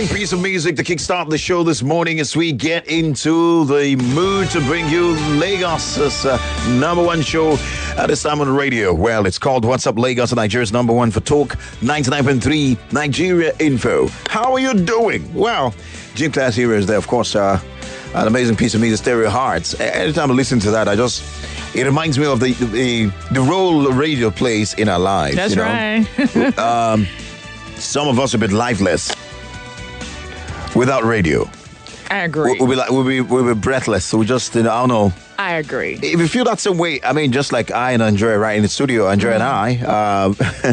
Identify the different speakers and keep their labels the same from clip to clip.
Speaker 1: amazing piece of music to kickstart the show this morning as we get into the mood to bring you Lagos' number one show at this time on the radio. Well, it's called What's Up Lagos, Nigeria's number one for talk, 99.3 Nigeria Info. How are you doing? Well, Gym Class here is there, of course, an amazing piece of music, Stereo Hearts. Anytime I listen to that, it reminds me of the role radio plays in our lives.
Speaker 2: That's right.
Speaker 1: Some of us are a bit lifeless without radio.
Speaker 2: I agree.
Speaker 1: We'll be breathless. So we just, I don't know.
Speaker 2: I agree.
Speaker 1: If you feel that same way, I mean, just like I and Andrea right in the studio, Andrea and I,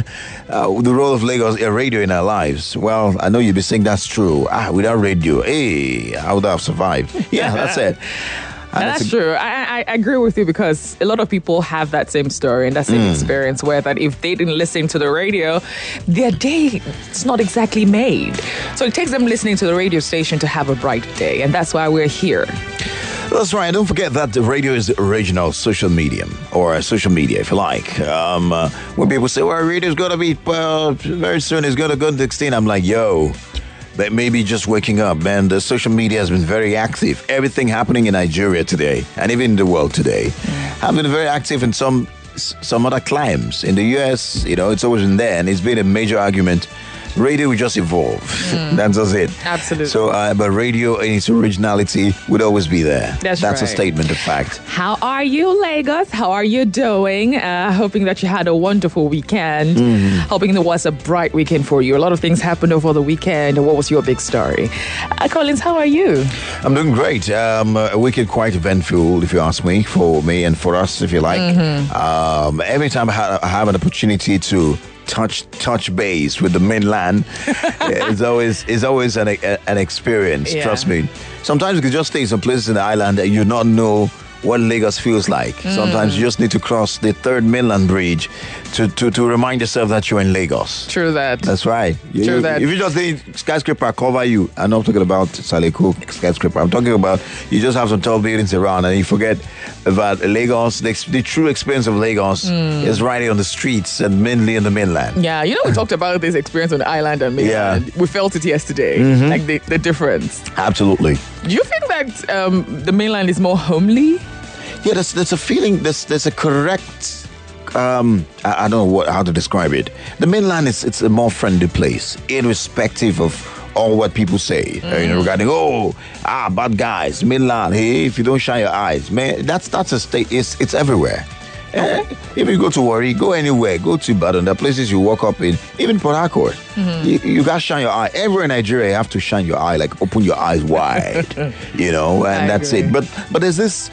Speaker 1: the role of Lagos radio in our lives. Well, I know you'll be saying that's true. Without radio, I would have survived. Yeah, that's it.
Speaker 2: That's true. I agree with you because a lot of people have that same story and that same experience where that if they didn't listen to the radio, their day is not exactly made. So it takes them listening to the radio station to have a bright day. And that's why we're here.
Speaker 1: That's right. Don't forget that the radio is the original social medium, or social media, if you like. When people say, well, radio is going to be, very soon it's going to go to 16, I'm like, yo, that may be just waking up, man. The social media has been very active. Everything happening in Nigeria today, and even in the world today, have been very active in some other climes. In the US, it's always been there, and it's been a major argument. Radio will just evolve. That's just it.
Speaker 2: Absolutely.
Speaker 1: So, but radio in its originality would always be there.
Speaker 2: That's
Speaker 1: a
Speaker 2: right.
Speaker 1: statement of fact.
Speaker 2: How are you, Lagos? How are you doing? Hoping that you had a wonderful weekend. Hoping there was a bright weekend for you. A lot of things happened over the weekend. What was your big story? Collins, how are you?
Speaker 1: I'm doing great. A weekend quite eventful, if you ask me, for me and for us, if you like. Every time I have an opportunity to touch base with the mainland, it's always an experience.
Speaker 2: Yeah.
Speaker 1: Trust me. Sometimes you can just stay in some places in the island and you not know what Lagos feels like. Sometimes you just need to cross the third mainland bridge to remind yourself that you're in Lagos.
Speaker 2: True that.
Speaker 1: That's right.
Speaker 2: True that.
Speaker 1: If you just think skyscraper cover you, I'm not talking about Saleko skyscraper. I'm talking about you just have some tall buildings around and you forget about Lagos. The true experience of Lagos is riding on the streets and mainly in the mainland.
Speaker 2: Yeah, we talked about this experience on the island and mainland.
Speaker 1: Yeah.
Speaker 2: We felt it yesterday, like the difference.
Speaker 1: Absolutely.
Speaker 2: Do you think that the mainland is more homely?
Speaker 1: Yeah, there's a feeling, there's a correct, I don't know how to describe it. The mainland it's a more friendly place, irrespective of all what people say, regarding, bad guys, mainland, hey, if you don't shine your eyes, man, that's a state, it's everywhere. If you go to Warri, go anywhere, go to Ibadan, the places you walk up in, even Port Harcourt, you got to shine your eye. Everywhere in Nigeria, you have to shine your eye, like open your eyes wide, and that's it. But there's this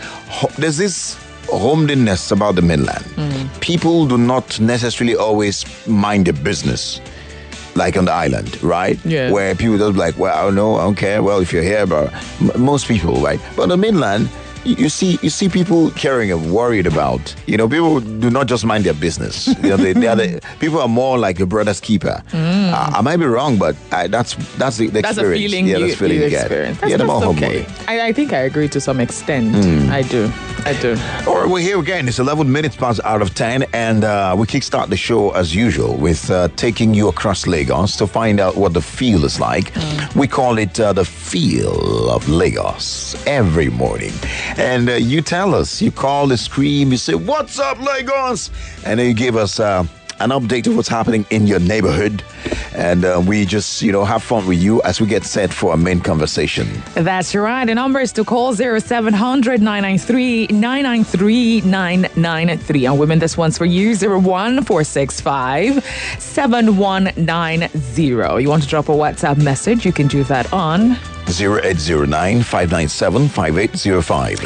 Speaker 1: homeliness about the mainland. People do not necessarily always mind their business, like on the island, right?
Speaker 2: Yeah.
Speaker 1: Where people just like, well, I don't know, I don't care. Well, if you're here, but most people, right? But on the mainland, you see people caring and worried about. People do not just mind their business. People are more like a brother's keeper. I might be wrong, but that's the experience.
Speaker 2: That's a feeling
Speaker 1: that's
Speaker 2: you
Speaker 1: feeling you get.
Speaker 2: experience.
Speaker 1: They're more
Speaker 2: okay.
Speaker 1: homely.
Speaker 2: I think I agree to some extent. I do.
Speaker 1: All right, we're here again. It's 11 minutes past out of 10, and we kickstart the show as usual with taking you across Lagos to find out what the feel is like. We call it the feel of Lagos every morning. And you tell us, you call, you scream, you say, "What's up, Lagos?" And then you give us an update of what's happening in your neighborhood. And we just, have fun with you as we get set for our main conversation.
Speaker 2: That's right. The number is to call 0700 993 993 993. And women, this one's for you, 01465 7190. You want to drop a WhatsApp message? You can do that on
Speaker 1: 0809-597-5805.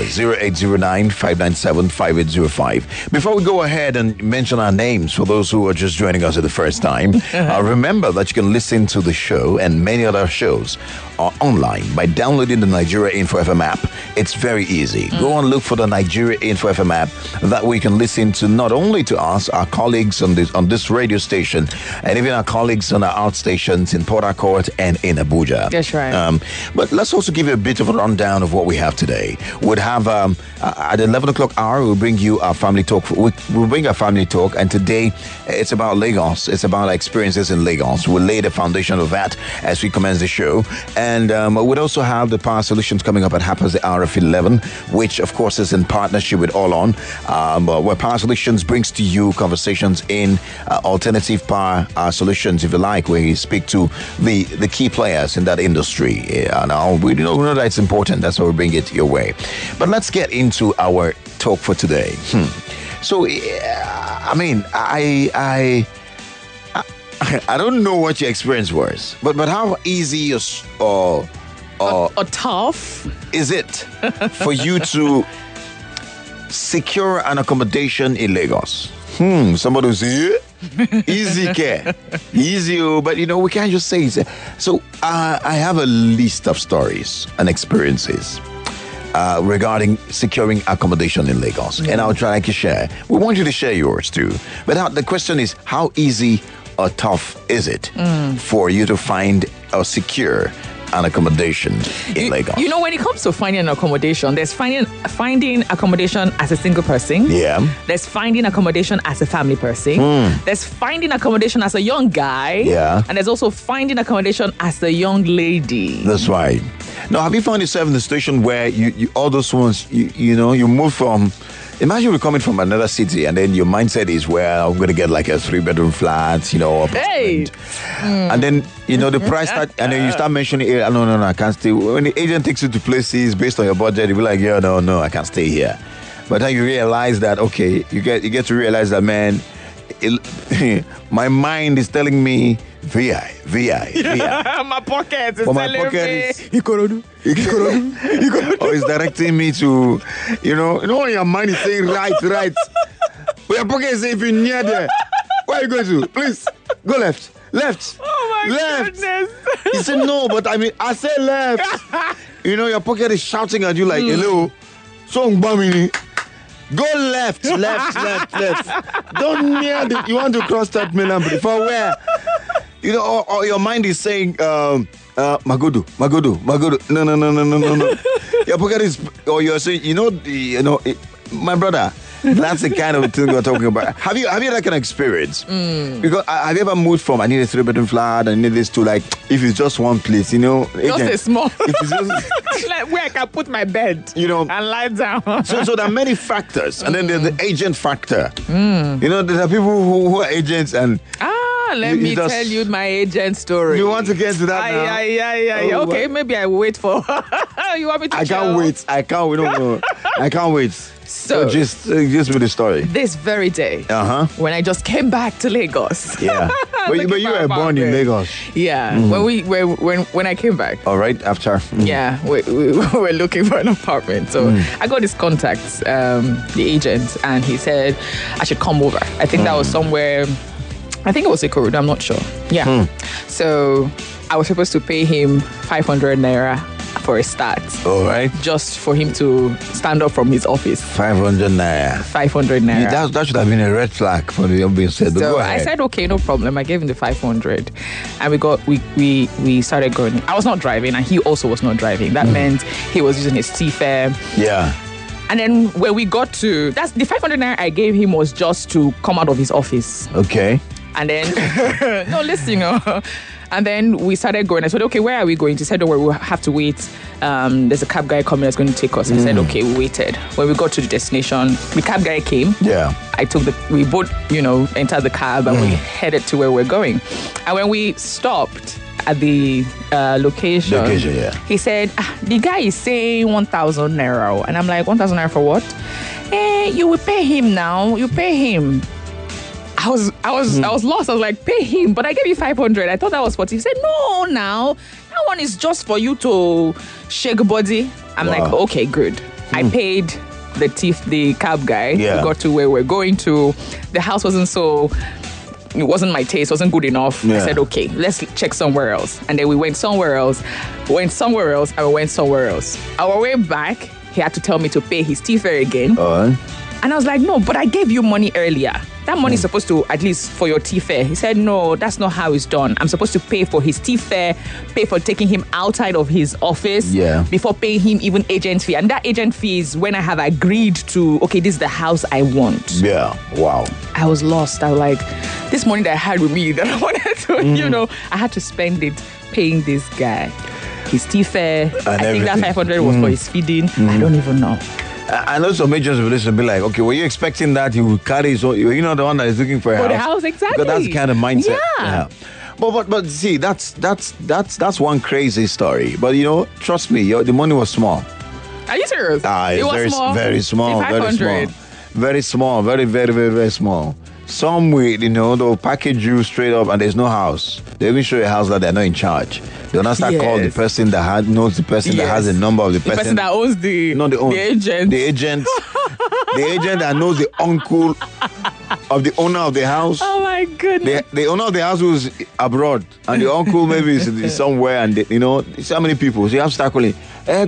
Speaker 1: 0809-597-5805. Before we go ahead and mention our names for those who are just joining us for the first time, remember that you can listen to the show and many other shows online by downloading the Nigeria Info FM app. It's very easy. Go and look for the Nigeria Info FM app. That way you can listen to not only to us, our colleagues on this radio station, and even our colleagues on our outstations in Port Harcourt and in Abuja.
Speaker 2: That's right.
Speaker 1: But let's also give you a bit of a rundown of what we have today. We'll have at the 11 o'clock hour, we'll bring you our family talk. We'll bring our family talk, and today it's about Lagos. It's about our experiences in Lagos. We'll lay the foundation of that as we commence the show. And we'll also have the Power Solutions coming up at half-past the hour of 11, which of course is in partnership with All On, where Power Solutions brings to you conversations in alternative power solutions, if you like, where you speak to the key players in that industry. Now we know that it's important. That's why we bring it your way. But let's get into our talk for today. So, I mean, I don't know what your experience was, but how easy or
Speaker 2: tough
Speaker 1: is it for you to secure an accommodation in Lagos? Somebody will say, easy care. Easy, but we can't just say it. So I have a list of stories and experiences regarding securing accommodation in Lagos. And I'll try to share. We want you to share yours too. But the question is, how easy or tough is it for you to find or secure an accommodation in Lagos?
Speaker 2: When it comes to finding an accommodation, there's finding accommodation as a single person.
Speaker 1: Yeah.
Speaker 2: There's finding accommodation as a family person. There's finding accommodation as a young guy.
Speaker 1: Yeah.
Speaker 2: And there's also finding accommodation as a young lady.
Speaker 1: That's right. Now, have you found yourself in a situation where you all those ones, you move from... Imagine you're coming from another city and then your mindset is, well, I'm going to get like a 3-bedroom flat, apartment. And then, the price start, and then you start mentioning, no, I can't stay. When the agent takes you to places based on your budget, you'll be like, yeah, no, I can't stay here. But then you realize that, okay, you get to realize that, man, my mind is telling me VI.
Speaker 2: My pocket is telling me
Speaker 1: Ikorodu. Or it's directing me to, when your mind is saying right. But your pocket is saying, if you're near there, where are you going to? Please, go left.
Speaker 2: Oh my goodness.
Speaker 1: He said, no, but I said left. Your pocket is shouting at you like, hello, song bamini. Go left. Don't near you want to cross that mainland bridge. For where? Or your mind is saying, Magodo. No. Your pocket is, or you're saying, my brother. That's the kind of thing we're talking about. Have you had that kind of experience? Because have you ever moved from, I need a 3-bedroom flat, I need this, to like, if it's just one place,
Speaker 2: just a small, if it's just, like where I can put my bed, and lie down.
Speaker 1: So there are many factors, and then there's the agent factor. There are people who are agents and.
Speaker 2: Let me tell you my agent story.
Speaker 1: You want to get to that now?
Speaker 2: Yeah. Okay, maybe I wait for. You want me to?
Speaker 1: I can't wait. I can't wait. So just with the story.
Speaker 2: This very day, when I just came back to Lagos.
Speaker 1: Yeah, but you were born in Lagos.
Speaker 2: Yeah, when I came back.
Speaker 1: All right, after.
Speaker 2: Yeah, we were looking for an apartment, so I got his contacts, the agent, and he said I should come over. I think that was somewhere. I think it was Ikorodu, I'm not sure. Yeah. So I was supposed to pay him 500 naira for a start.
Speaker 1: All right.
Speaker 2: Just for him to stand up from his office.
Speaker 1: 500 naira.
Speaker 2: 500 naira.
Speaker 1: That should have been a red flag for the being said.
Speaker 2: So
Speaker 1: go ahead.
Speaker 2: I said, okay, no problem. I gave him the 500. And we started going. I was not driving and he also was not driving. That meant he was using his T-fare.
Speaker 1: Yeah.
Speaker 2: And then when we got to, that's the 500 naira I gave him was just to come out of his office.
Speaker 1: Okay.
Speaker 2: And then, no, listen, And then we started going. I said, okay, where are we going? He said, don't worry, we'll have to wait. There's a cab guy coming that's going to take us. I said, okay, we waited. When we got to the destination, the cab guy came.
Speaker 1: Yeah.
Speaker 2: We both, entered the cab and we headed to where we're going. And when we stopped at the location, he said, the guy is saying 1,000 naira. And I'm like, 1,000 naira for what? You will pay him now. You pay him. I was lost. I was like, pay him, but I gave you 500. I thought that was 40. He said, no, now that one is just for you to shake body. I'm like, okay, good. I paid the cab guy.
Speaker 1: Yeah.
Speaker 2: We got to where we're going to. The house it wasn't my taste, wasn't good enough. Yeah. I said, okay, let's check somewhere else. And then we went somewhere else, and we went somewhere else. Our way back, he had to tell me to pay his T-fare again. And I was like, no, but I gave you money earlier. that money is supposed to, at least for your tea fare. He said, no, that's not how it's done. I'm supposed to pay for his tea fare, pay for taking him outside of his office before paying him even agent fee. And that agent fee is when I have agreed to, okay, this is the house I want.
Speaker 1: Yeah, wow.
Speaker 2: I was lost. I was like, this money that I had with me that I wanted to, I had to spend it paying this guy. His tea fare, I think that 500 was for his feeding. I don't even know.
Speaker 1: I know some agents will listen be like, okay, were you expecting that he would carry his own, the one that is looking for a house?
Speaker 2: For the house, exactly.
Speaker 1: Because that's the kind of mindset.
Speaker 2: Yeah.
Speaker 1: But see, that's one crazy story. But trust me, the money was small.
Speaker 2: Are you serious?
Speaker 1: It was very small. Very small. Very small. Very small. Very, very, very, very small. Some way, they'll package you straight up and there's no house. They even show you a house that they're not in charge. They'll not start calling the person that knows the person that has the number of the person.
Speaker 2: The person that owns the agent.
Speaker 1: The agent. The agent that knows the uncle of the owner of the house.
Speaker 2: Oh my goodness.
Speaker 1: The owner of the house was abroad and the uncle maybe is somewhere and so many people. So you have to start calling.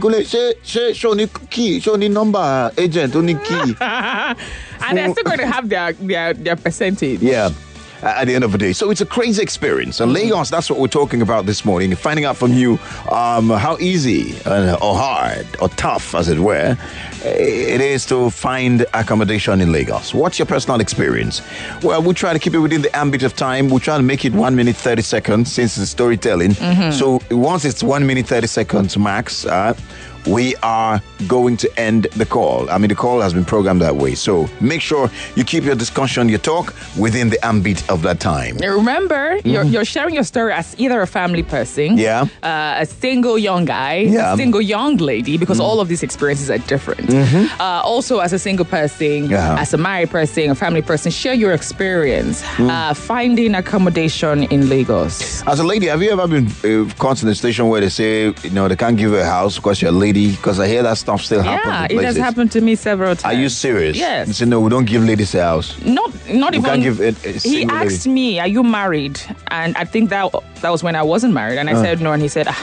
Speaker 1: Show me key, show me number, agent, only key.
Speaker 2: And they're still going to have their percentage.
Speaker 1: Yeah. At the end of the day. So it's a crazy experience. And Lagos, that's what we're talking about this morning. Finding out from you how easy or hard or tough, as it were, it is to find accommodation in Lagos. What's your personal experience? Well, we'll try to keep it within the ambit of time. We'll try to make it 1 minute, 30 seconds since it's storytelling. So once it's 1 minute, 30 seconds max, we are going to end the call. I mean, the call has been programmed that way. So make sure you keep your discussion, your talk within the ambit of that time.
Speaker 2: Remember, you're sharing your story as either a family person, a single young guy, a single young lady, because all of these experiences are different. Also, as a single person, as a married person, a family person, share your experience finding accommodation in Lagos.
Speaker 1: As a lady, have you ever been caught in a station where they say, they can't give you a house because you're a lady? Because I hear that stuff still happens.
Speaker 2: Yeah, it has happened to me several times.
Speaker 1: Are you serious?
Speaker 2: Yes.
Speaker 1: You say, no, we don't give ladies a house.
Speaker 2: Not
Speaker 1: you
Speaker 2: even.
Speaker 1: Can't give a
Speaker 2: he asked me, "Are you married?" And I think that was when I wasn't married, and I said no, and he said,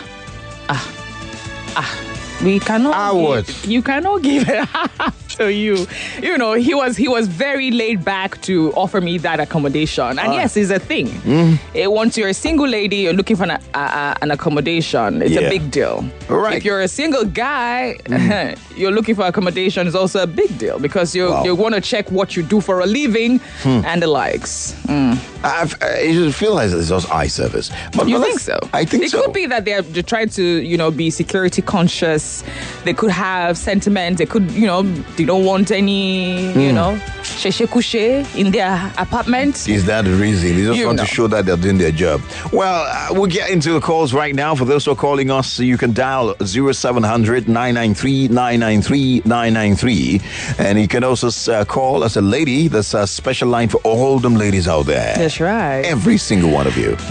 Speaker 2: we cannot. You cannot give it to you. He was very laid back to offer me that accommodation. And yes, it's a thing. Once you're a single lady, you're looking for an accommodation. It's a big deal.
Speaker 1: Right.
Speaker 2: If you're a single guy, you're looking for accommodation is also a big deal because you want to check what you do for a living and the likes.
Speaker 1: I just feel like it's just eye service. But
Speaker 2: you think so?
Speaker 1: I think so.
Speaker 2: It could be that they're trying to, be security conscious. They could have sentiments. They could, they don't want any, sheshe in their apartment.
Speaker 1: Is that the reason? They just want to show that they're doing their job. Well, we'll get into the calls right now. For those who are calling us, you can dial 0700 993 993 993. And you can also call as a lady. There's a special line for all them ladies out there.
Speaker 2: That's right.
Speaker 1: Every single one of you.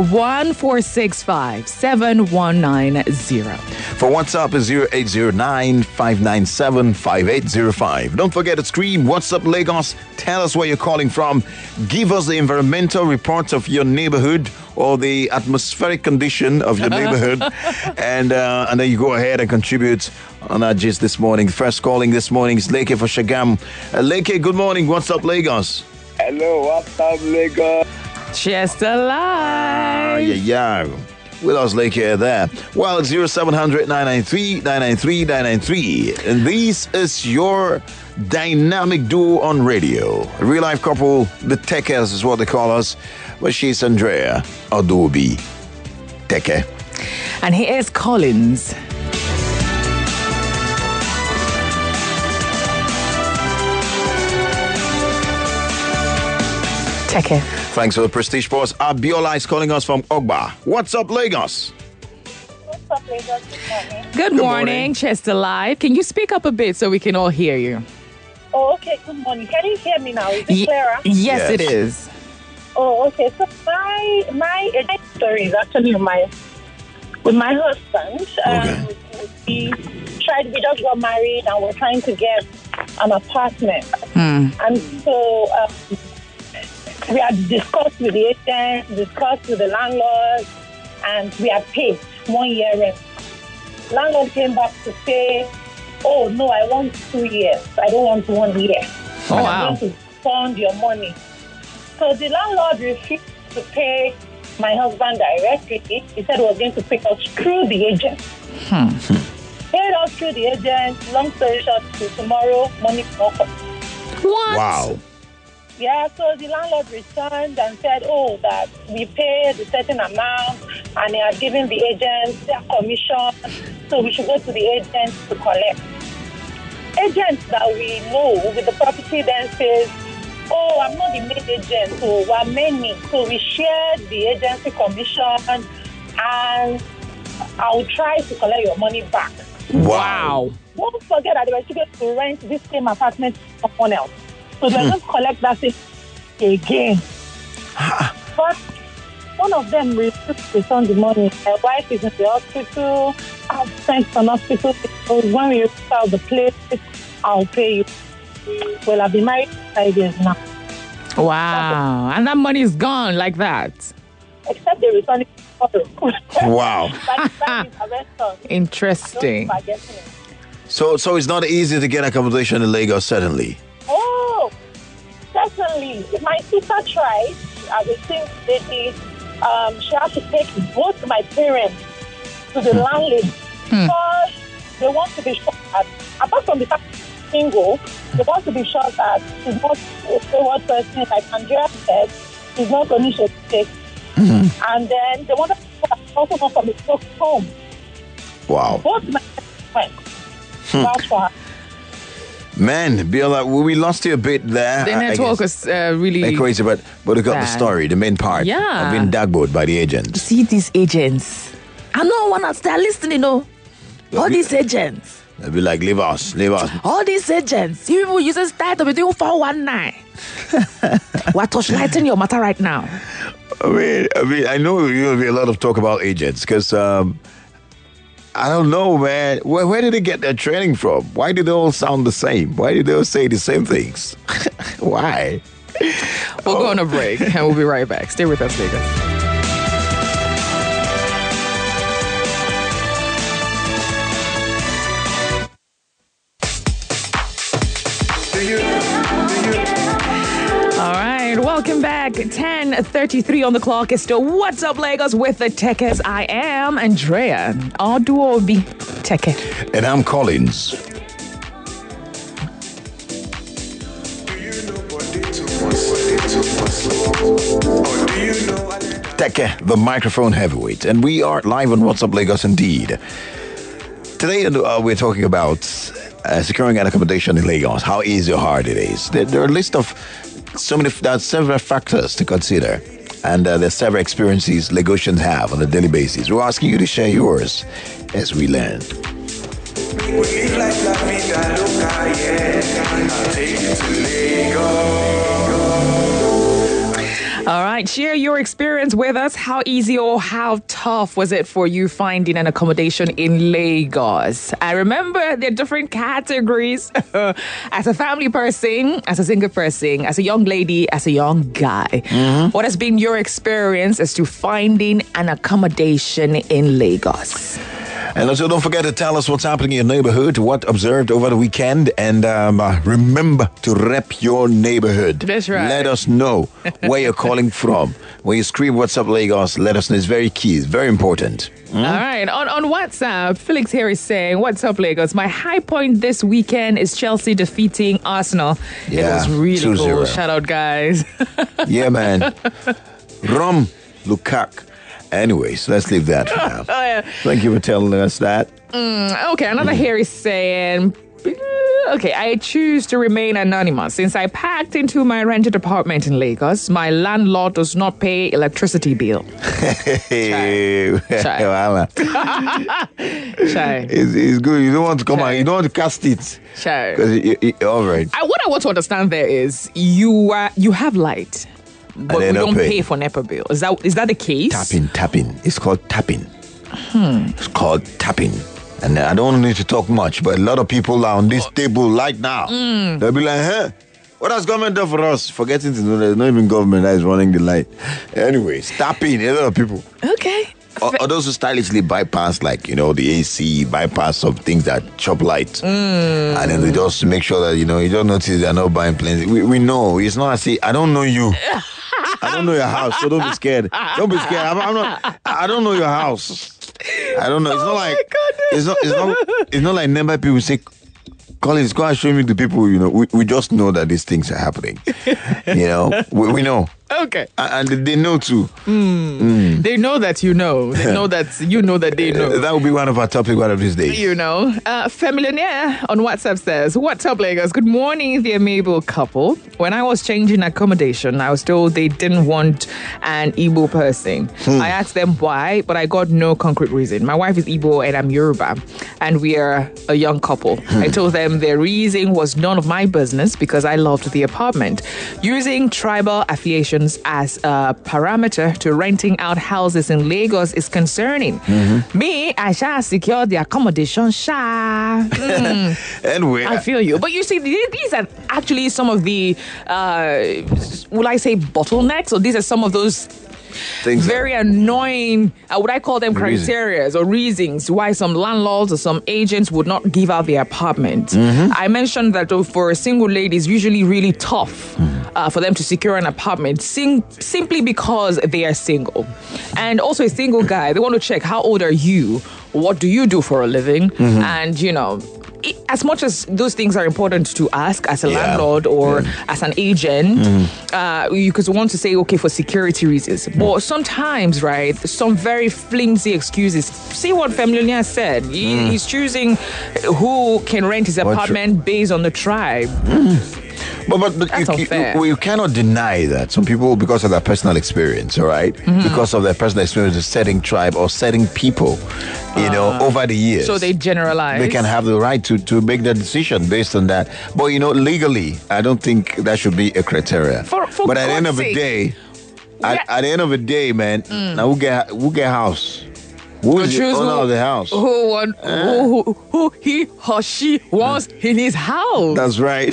Speaker 2: 01465 7190.
Speaker 1: For WhatsApp is 0809 597 5805. Don't forget to scream What's Up Lagos. Tell us where you're calling from. Give us the environmental report of your neighborhood or the atmospheric condition of your neighborhood. And then you go ahead and contribute on our gist this morning. First calling this morning is Leke for Shagam. Leke, good morning. What's up, Lagos?
Speaker 3: Hello, what's up, Lagos?
Speaker 2: Chester Live.
Speaker 1: Yeah. With us, Leke, there. Well, it's 0700 993 993 993. And this is your dynamic duo on radio. A real life couple, the Tekers is what they call us. But she's Andrea Adobe Teke.
Speaker 2: And he is Collins. Teke.
Speaker 1: Thanks for the prestige pause. Abiola is calling us from Ogba. What's up, Lagos?
Speaker 4: What's up, Lagos?
Speaker 2: Good morning, Chester Live. Can you speak up a bit so we can all hear you?
Speaker 4: Oh, okay. Good morning. Can you hear me now? Is it clearer?
Speaker 2: Yes, it is.
Speaker 4: Oh, okay. So my story is actually with my husband. We just got married and we're trying to get an apartment. And so we had discussed with the agent, discussed with the landlord, and we had paid 1 year rent. Landlord came back to say, oh, no, I want 2 years. I don't want 1 year.
Speaker 2: Oh, wow.
Speaker 4: I'm going to fund your money. So the landlord refused to pay my husband directly. He said he was going to pick us through the agent. Paid us through the agent. Long story short, till tomorrow, money will come.
Speaker 2: What?
Speaker 1: Wow.
Speaker 4: Yeah, so the landlord returned and said, that we paid a certain amount and he had given the agent their commission, so we should go to the agent to collect. Agents that we know with the property then says, I'm not the main agent, so we're many. So we shared the agency commission and I'll try to collect your money back.
Speaker 2: Wow.
Speaker 4: Don't forget that they were going to rent this same apartment to someone else. So they're going to collect that thing again. But one of them refused to return the money. My wife is in the hospital. I've sent an hospital. When we out the place, I'll pay you. Well, I've been married 5 years now.
Speaker 2: Wow. And that money is gone like that.
Speaker 4: Except they return it tomorrow.
Speaker 1: Wow.
Speaker 2: Interesting.
Speaker 1: So it's not easy to get accommodation in Lagos, certainly.
Speaker 4: Oh, certainly. My sister tried. I was single lady. She had to take both my parents to the landlady because they want to be sure that, apart from the fact that she's single, they want to be sure that she's not a wayward person, like Andrea said, she's not initiative. And then they want to also not from the home.
Speaker 1: Wow.
Speaker 4: Both my parents went. That's for her.
Speaker 1: Man, Biola, we lost you a bit there.
Speaker 2: The network was really
Speaker 1: crazy, but we got the story, the main part.
Speaker 2: Yeah.
Speaker 1: Of being dagboed by the agents.
Speaker 2: see these agents. I know one that's there listening, All these agents.
Speaker 1: They'll be like, leave us.
Speaker 2: All these agents. You people using start to be doing 419. We're torchlighting your matter right now.
Speaker 1: I mean, I know there'll be a lot of talk about agents because I don't know, man. Where did they get their training from? Why do they all sound the same? Why do they all say the same things? Why?
Speaker 2: We'll go on a break and we'll be right back. Stay with us, Lagos. All right, welcome back. 10:33 on the clock. It's still What's Up Lagos with the Techers. I am Andrea Oduobi Teke.
Speaker 1: And I'm Collins. Teke, the microphone heavyweight. And we are live on What's Up Lagos indeed. Today we're talking about securing an accommodation in Lagos, how easy or hard it is. There are a list of there are several factors to consider, and there's several experiences Lagosians have on a daily basis. We're asking you to share yours as we learn.
Speaker 5: We live like La Vida Loca, yeah. I'll take you to Lagos.
Speaker 2: All right, share your experience with us. How easy or how tough was it for you finding an accommodation in Lagos? I remember there are different categories. As a family person, as a single person, as a young lady, as a young guy. Mm-hmm. What has been your experience as to finding an accommodation in Lagos?
Speaker 1: And also, don't forget to tell us what's happening in your neighborhood, what observed over the weekend, and remember to rep your neighborhood.
Speaker 2: That's right.
Speaker 1: Let us know where you're calling from. When you scream "What's up, Lagos," let us know. It's very key. It's very important.
Speaker 2: All right. On WhatsApp, Felix here is saying, "What's up, Lagos? My high point this weekend is Chelsea defeating Arsenal.
Speaker 1: Yeah,
Speaker 2: it was really
Speaker 1: 2-0.
Speaker 2: cool. Shout out, guys."
Speaker 1: Yeah, man. Rom Lukaku. Anyways, let's leave that for now.
Speaker 2: Oh, yeah.
Speaker 1: Thank you for telling us that.
Speaker 2: Okay, another here is saying, okay, I choose to remain anonymous. Since I packed into my rented apartment in Lagos, my landlord does not pay electricity bill.
Speaker 1: Hey,
Speaker 2: Shy.
Speaker 1: Wala.
Speaker 2: Shy.
Speaker 1: It's good. You don't want to come out. You don't want to cast it.
Speaker 2: Shy.
Speaker 1: All right.
Speaker 2: What I want to understand there is you have light, but we don't pay for NEPA bill. Is that the case?
Speaker 1: Tapping. It's called tapping. It's called tapping. And I don't need to talk much, but a lot of people are on this table right now. They'll be like, huh? What has government done for us? Forgetting to know there's not even government that is running the light. Anyways, tapping, a lot of people.
Speaker 2: Okay.
Speaker 1: Or those who stylishly bypass, like, the AC, bypass some things that chop light. And then they just make sure that, you don't notice they're not buying planes. We know. It's not as if, I don't know you. I don't know your house, so don't be scared. Don't be scared. I'm not. I don't know your house. I don't know. It's not like it's not like number people say, Collins, go and show me the people. You know, we just know that these things are happening. You know, we know.
Speaker 2: Okay.
Speaker 1: And they know too.
Speaker 2: They know that you know. They know that you know that they know.
Speaker 1: That will be one of our topic one of these days.
Speaker 2: You know. Familiar on WhatsApp says, "What's up, Lagos? Good morning, the amiable couple. When I was changing accommodation, I was told they didn't want an Igbo person. I asked them why, but I got no concrete reason. My wife is Igbo and I'm Yoruba, and we are a young couple. I told them their reason was none of my business because I loved the apartment. Using tribal affiliation as a parameter to renting out houses in Lagos is concerning. Me, I shall secure the accommodation.
Speaker 1: Anyway,
Speaker 2: I feel you. But you see, these are actually some of the, will I say bottlenecks? Or these are some of those
Speaker 1: things
Speaker 2: very annoying, would I call them criteria or reasons why some landlords or some agents would not give out their apartment. I mentioned that for a single lady, it's usually really tough for them to secure an apartment simply because they are single. And also a single guy, they want to check how old are you? What do you do for a living? And, you know, as much as those things are important to ask as a landlord or as an agent, you could want to say, okay, for security reasons. But sometimes, right, some very flimsy excuses. See what Femilionia said. He's choosing who can rent his apartment based on the tribe.
Speaker 1: But you cannot deny that some people, because of their personal experience, all right, because of their personal experience of setting tribe or setting people, you know, over the years.
Speaker 2: So they generalize.
Speaker 1: They can have the right to make their decision based on that. But, you know, legally, I don't think that should be a criteria. But at the end of the day, at the end of the day, man, now who get house? Who is the owner of the house?
Speaker 2: Who he or she wants in his house.
Speaker 1: That's right.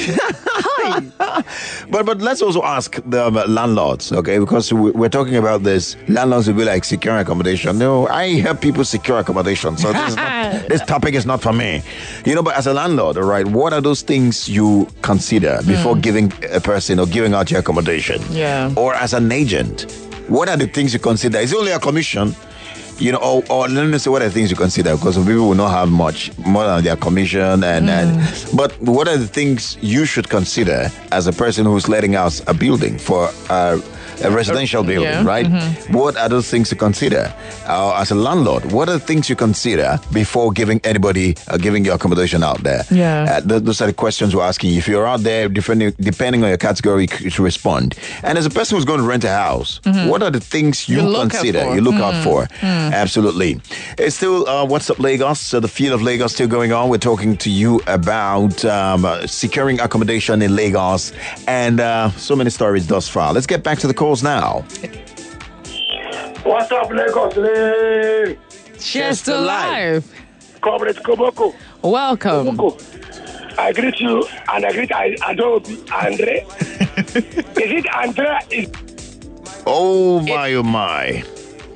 Speaker 1: But let's also ask the landlords, okay? Because we're talking about this. Landlords will be like securing accommodation. No, I help people secure accommodation. So this topic is not for me. You know, but as a landlord, all right, what are those things you consider before giving a person or giving out your accommodation?
Speaker 2: Yeah.
Speaker 1: Or as an agent, what are the things you consider? Is it only a commission? You know, or let me say what are the things you consider, because some people will not have much more than their commission but what are the things you should consider as a person who's letting out a building for a residential building, right? What are those things to consider? As a landlord, what are the things you consider before giving anybody, giving your accommodation out there? Those are the questions we're asking. If you're out there, depending on your category, to respond. And as a person who's going to rent a house, what are the things you consider, you look out for? Absolutely. It's still What's Up Lagos, so the feel of Lagos still going on. We're talking to you about securing accommodation in Lagos and so many stories thus far. Let's get back to the calls now.
Speaker 3: What's up, Lagos?
Speaker 2: Cheers to life.
Speaker 3: Comrade Koboko.
Speaker 2: Welcome.
Speaker 3: Koboko. I greet you and I greet Adobe Andre. Is it Andre?
Speaker 1: Oh my.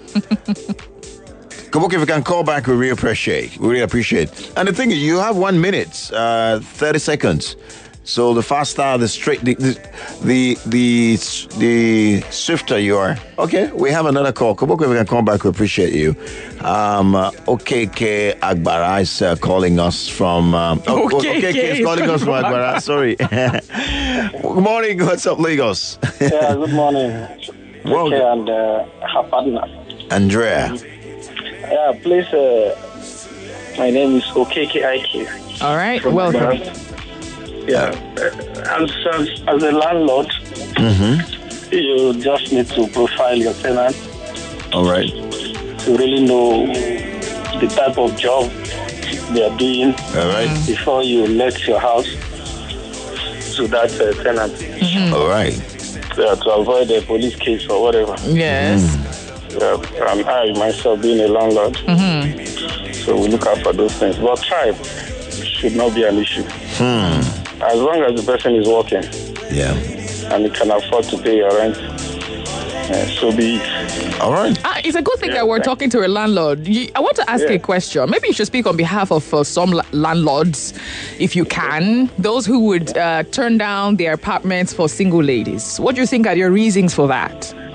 Speaker 1: Koboko, if you can call back, we really appreciate. And the thing is, you have 1 minute, 30 seconds. So the faster, the swifter you are. Okay, we have another call. Koboko, if you can call back, we appreciate you. OKK Agbara is calling us from. OKK is calling us from Agbara. Sorry. Good morning. What's up, Lagos?
Speaker 6: Yeah, good morning.
Speaker 1: Well,
Speaker 6: and her partner.
Speaker 1: Andrea.
Speaker 6: Yeah, please. My name is OKKIK.
Speaker 2: All right, welcome.
Speaker 6: Yeah, as a landlord, you just need to profile your tenant.
Speaker 1: All right.
Speaker 6: To really know the type of job they are doing.
Speaker 1: All right.
Speaker 6: Before you let your house to that tenant.
Speaker 1: All right.
Speaker 6: Yeah, to avoid a police case or whatever.
Speaker 2: Yes.
Speaker 6: I myself being a landlord, so we look out for those things. But tribe should not be an issue. As long as the person is working, and he can afford to pay your rent, so be it.
Speaker 1: All right.
Speaker 2: It's a good thing that we're talking to a landlord. I want to ask a question. Maybe you should speak on behalf of some landlords, if you can. Those who would turn down their apartments for single ladies. What do you think are your reasons for that?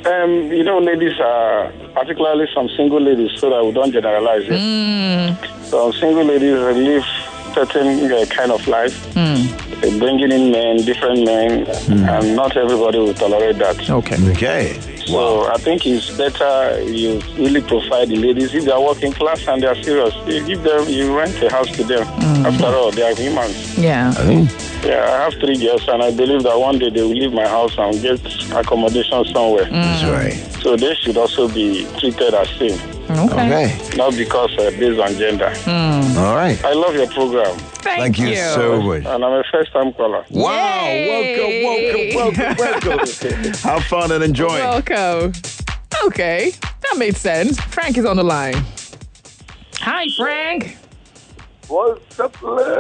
Speaker 6: Ladies are, particularly some single ladies, so that we don't generalize it. So single ladies live certain kind of life, bringing in men, different men, and not everybody will tolerate that.
Speaker 1: Okay.
Speaker 6: So I think it's better you really provide the ladies. If they are working class and they are serious, you give them, you rent a house to them. After all, they are humans.
Speaker 2: Yeah.
Speaker 6: Yeah, I have 3 girls, and I believe that one day they will leave my house and get accommodation somewhere.
Speaker 1: That's right.
Speaker 6: So they should also be treated as same.
Speaker 2: Okay.
Speaker 6: Not because based on gender.
Speaker 1: All right.
Speaker 6: I love your program.
Speaker 2: Thank you
Speaker 1: so much.
Speaker 6: And I'm a first-time caller.
Speaker 1: Wow.
Speaker 2: Yay.
Speaker 1: Welcome. Have fun and enjoy.
Speaker 2: Welcome. Okay. That made sense. Frank is on the line. Hi, Frank.
Speaker 3: What's up,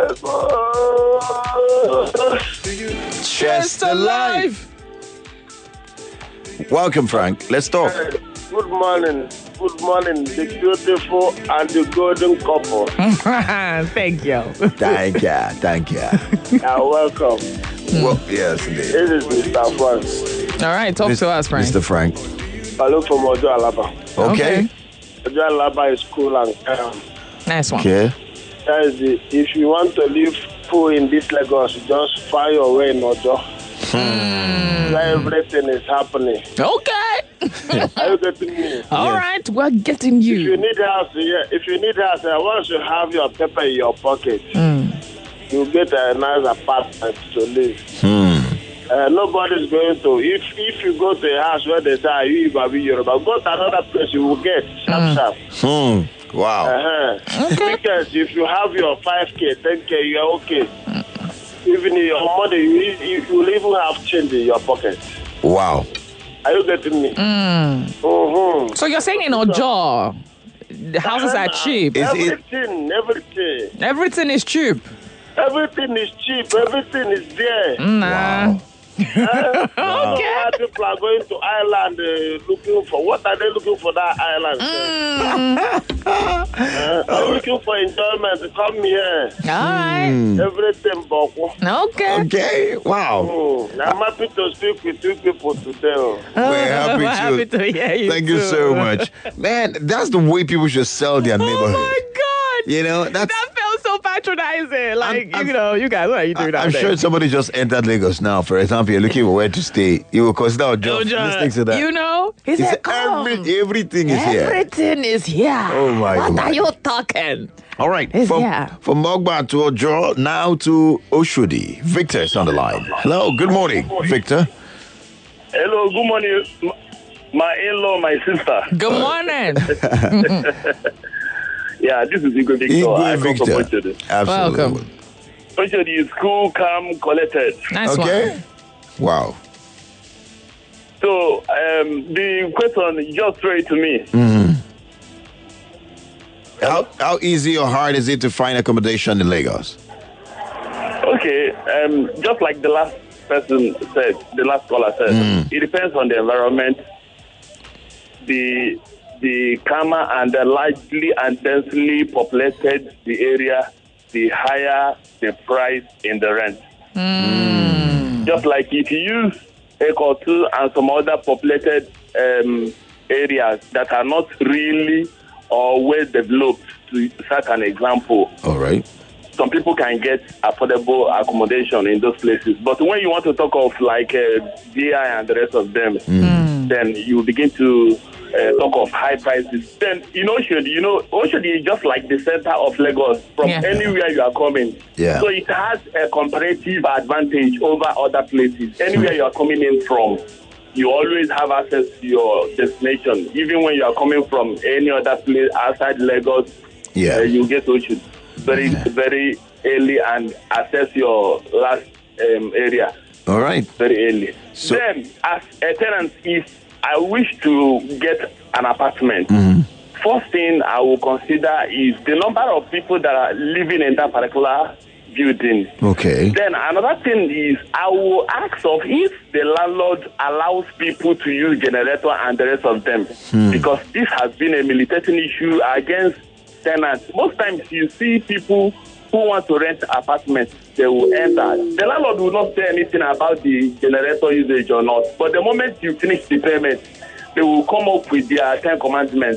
Speaker 1: Chest alive. Welcome, Frank. Let's talk.
Speaker 3: Good morning. Good morning, the beautiful and the golden couple.
Speaker 2: Thank you.
Speaker 1: Thank you.
Speaker 3: Welcome.
Speaker 1: Well, yes, indeed.
Speaker 3: This is Mr. Frank.
Speaker 2: All right, talk to us, Frank.
Speaker 1: Mr. Frank.
Speaker 3: Hello from Ojo Alaba.
Speaker 1: Okay.
Speaker 3: Ojo Alaba is cool and calm.
Speaker 2: Nice one.
Speaker 1: Okay.
Speaker 3: That is it. If you want to live full in this Lagos, just find your way in Ojo. Where everything is happening.
Speaker 2: Okay.
Speaker 3: Are you getting me?
Speaker 2: All right, we're getting you.
Speaker 3: If you need house, once you have your paper in your pocket, you get a nice apartment to live. Nobody's going to. If you go to a house where they say you Babi Yoruba, go to another place you will get sharp.
Speaker 1: Wow.
Speaker 3: Because if you have your 5K, 10K, you are okay. Even your money, you will even have change in your pocket.
Speaker 1: Wow.
Speaker 3: Are you getting me?
Speaker 2: So you're saying in Ojo, the houses are cheap.
Speaker 3: Everything.
Speaker 2: Everything is cheap.
Speaker 3: Everything is cheap. Everything is there.
Speaker 2: Nah.
Speaker 3: Okay. People are going to Ireland looking for. What are they looking for that island? They're looking for enjoyment. Come here.
Speaker 2: All right.
Speaker 3: Everything, Boko.
Speaker 2: Okay.
Speaker 1: Wow.
Speaker 3: I'm happy to speak with you people today.
Speaker 1: We're happy
Speaker 2: to hear you.
Speaker 1: Thank you so much. Man, that's the way people should sell their neighborhood.
Speaker 2: Oh my God.
Speaker 1: You know,
Speaker 2: that felt so patronizing. Like, you guys, what are you doing out there?
Speaker 1: I'm sure somebody just entered Lagos now. For example, you're looking for where to stay. You will consider a job listening to that.
Speaker 2: You know? He said,
Speaker 1: everything is here.
Speaker 2: Everything is here.
Speaker 1: Oh my God.
Speaker 2: What are you talking?
Speaker 1: All right.
Speaker 2: From
Speaker 1: Mogba to Ojo, now to Oshodi. Victor is on the line. Hello, good morning, Victor.
Speaker 3: Hello, good morning. My in-law, my sister.
Speaker 2: Good morning.
Speaker 3: Yeah, this is Igwe Victor. I come from Oshodi.
Speaker 1: Absolutely.
Speaker 2: Welcome.
Speaker 3: Oshodi is cool, calm, collected.
Speaker 2: Nice one.
Speaker 1: Wow.
Speaker 3: So, the question just throw it to me.
Speaker 1: How easy or hard is it to find accommodation in Lagos?
Speaker 3: Okay, just like the last person said, the last caller said, it depends on the environment, the calmer and the largely and densely populated the area, the higher the price in the rent. Just like if you use Ekotu and some other populated areas that are not really or well developed, to set an example.
Speaker 1: All right.
Speaker 3: Some people can get affordable accommodation in those places. But when you want to talk of like DI and the rest of them, then you begin to talk of high prices. Then, Oshodi is just like the center of Lagos from anywhere you are coming.
Speaker 1: Yeah.
Speaker 3: So it has a comparative advantage over other places. Anywhere you are coming in from, you always have access to your destination. Even when you are coming from any other place outside Lagos, you get Oshodi very early and access your last area.
Speaker 1: All right.
Speaker 3: Very early.
Speaker 1: So,
Speaker 3: then, as a tenant, if I wish to get an apartment, first thing I will consider is the number of people that are living in that particular building.
Speaker 1: Okay.
Speaker 3: Then another thing is I will ask of if the landlord allows people to use generator and the rest of them, because this has been a militating issue against tenants. Most times you see people who want to rent apartments, they will enter. The landlord will not say anything about the generator usage or not. But the moment you finish the payment, they will come up with their 10 commandments.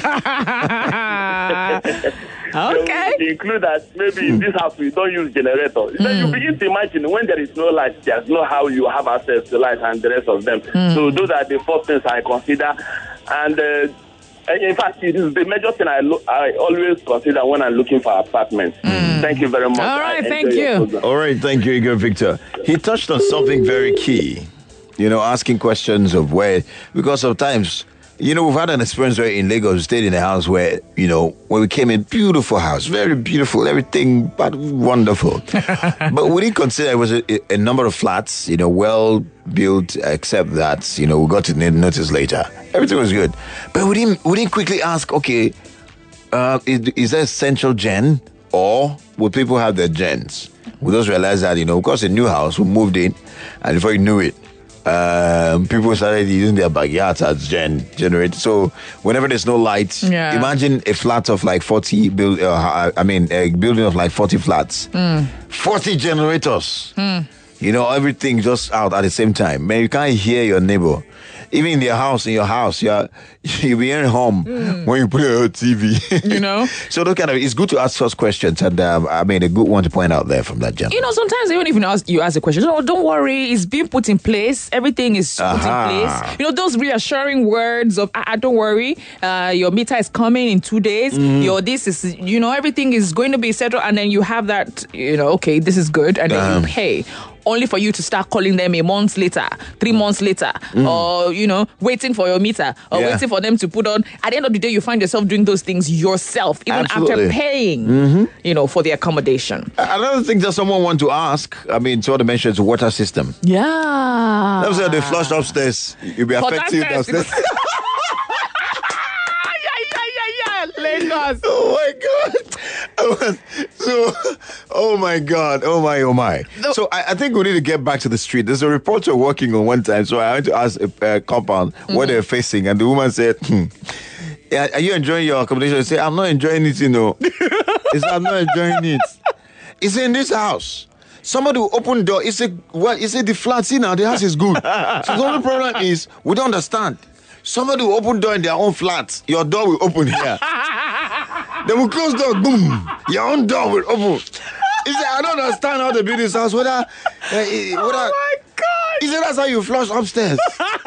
Speaker 2: Okay.
Speaker 3: They include that maybe in this house we don't use generator. Then you begin to imagine when there is no light, there's no how you have access to light and the rest of them. So those are the first things I consider. And in fact, it is the major thing I always consider when I'm looking for apartments. Thank you very much.
Speaker 2: All right, thank you.
Speaker 1: All right, thank you, Igor Victor. He touched on something very key, asking questions of where, because sometimes, we've had an experience where in Lagos, we stayed in a house where, when we came in, beautiful house, very beautiful, everything, but wonderful. But we didn't consider it was a number of flats, well built, except that, we got to notice later. Everything was good. But we didn't quickly ask, okay, is there a central gen or would people have their gens? We just realized that, because a new house, we moved in and before you knew it, people started using their backyards as generator. So whenever there's no light, imagine a flat of like 40 a building of like 40 flats, 40 generators. Everything just out at the same time. Man, you can't hear your neighbor. Even in your house, you'll be hearing home when you put it on TV. So it's good to ask us questions, and a good one to point out there from that gentleman.
Speaker 2: Sometimes even if you ask a question, don't worry, it's being put in place. Everything is put in place. Those reassuring words of, don't worry, your meter is coming in 2 days. Your this is, everything is going to be settled, and then you have that, okay, this is good, and then you pay. Only for you to start calling them a month later, 3 months later, or, waiting for your meter, or waiting for them to put on. At the end of the day, you find yourself doing those things yourself, even after paying, for the accommodation.
Speaker 1: Another thing that someone want to ask, sort of mentions the water system.
Speaker 2: Yeah.
Speaker 1: Let me say they flushed upstairs. You'll be affected downstairs.
Speaker 2: Lagos.
Speaker 1: Oh my God. Oh my God. Oh my. So I think we need to get back to the street. There's a reporter working on one time. So I went to ask a compound what they're facing. And the woman said, are you enjoying your accommodation? I said, I'm not enjoying it, He said, I'm not enjoying it. He said, in this house, somebody will open the door. He said, the flat, now the house is good. So the only problem is, we don't understand. Somebody will open door in their own flat. Your door will open here. They will close door. Boom. Your own door will open. He said, I don't understand how they build this house. Whether
Speaker 2: oh my God.
Speaker 1: He said, that's how you flush upstairs.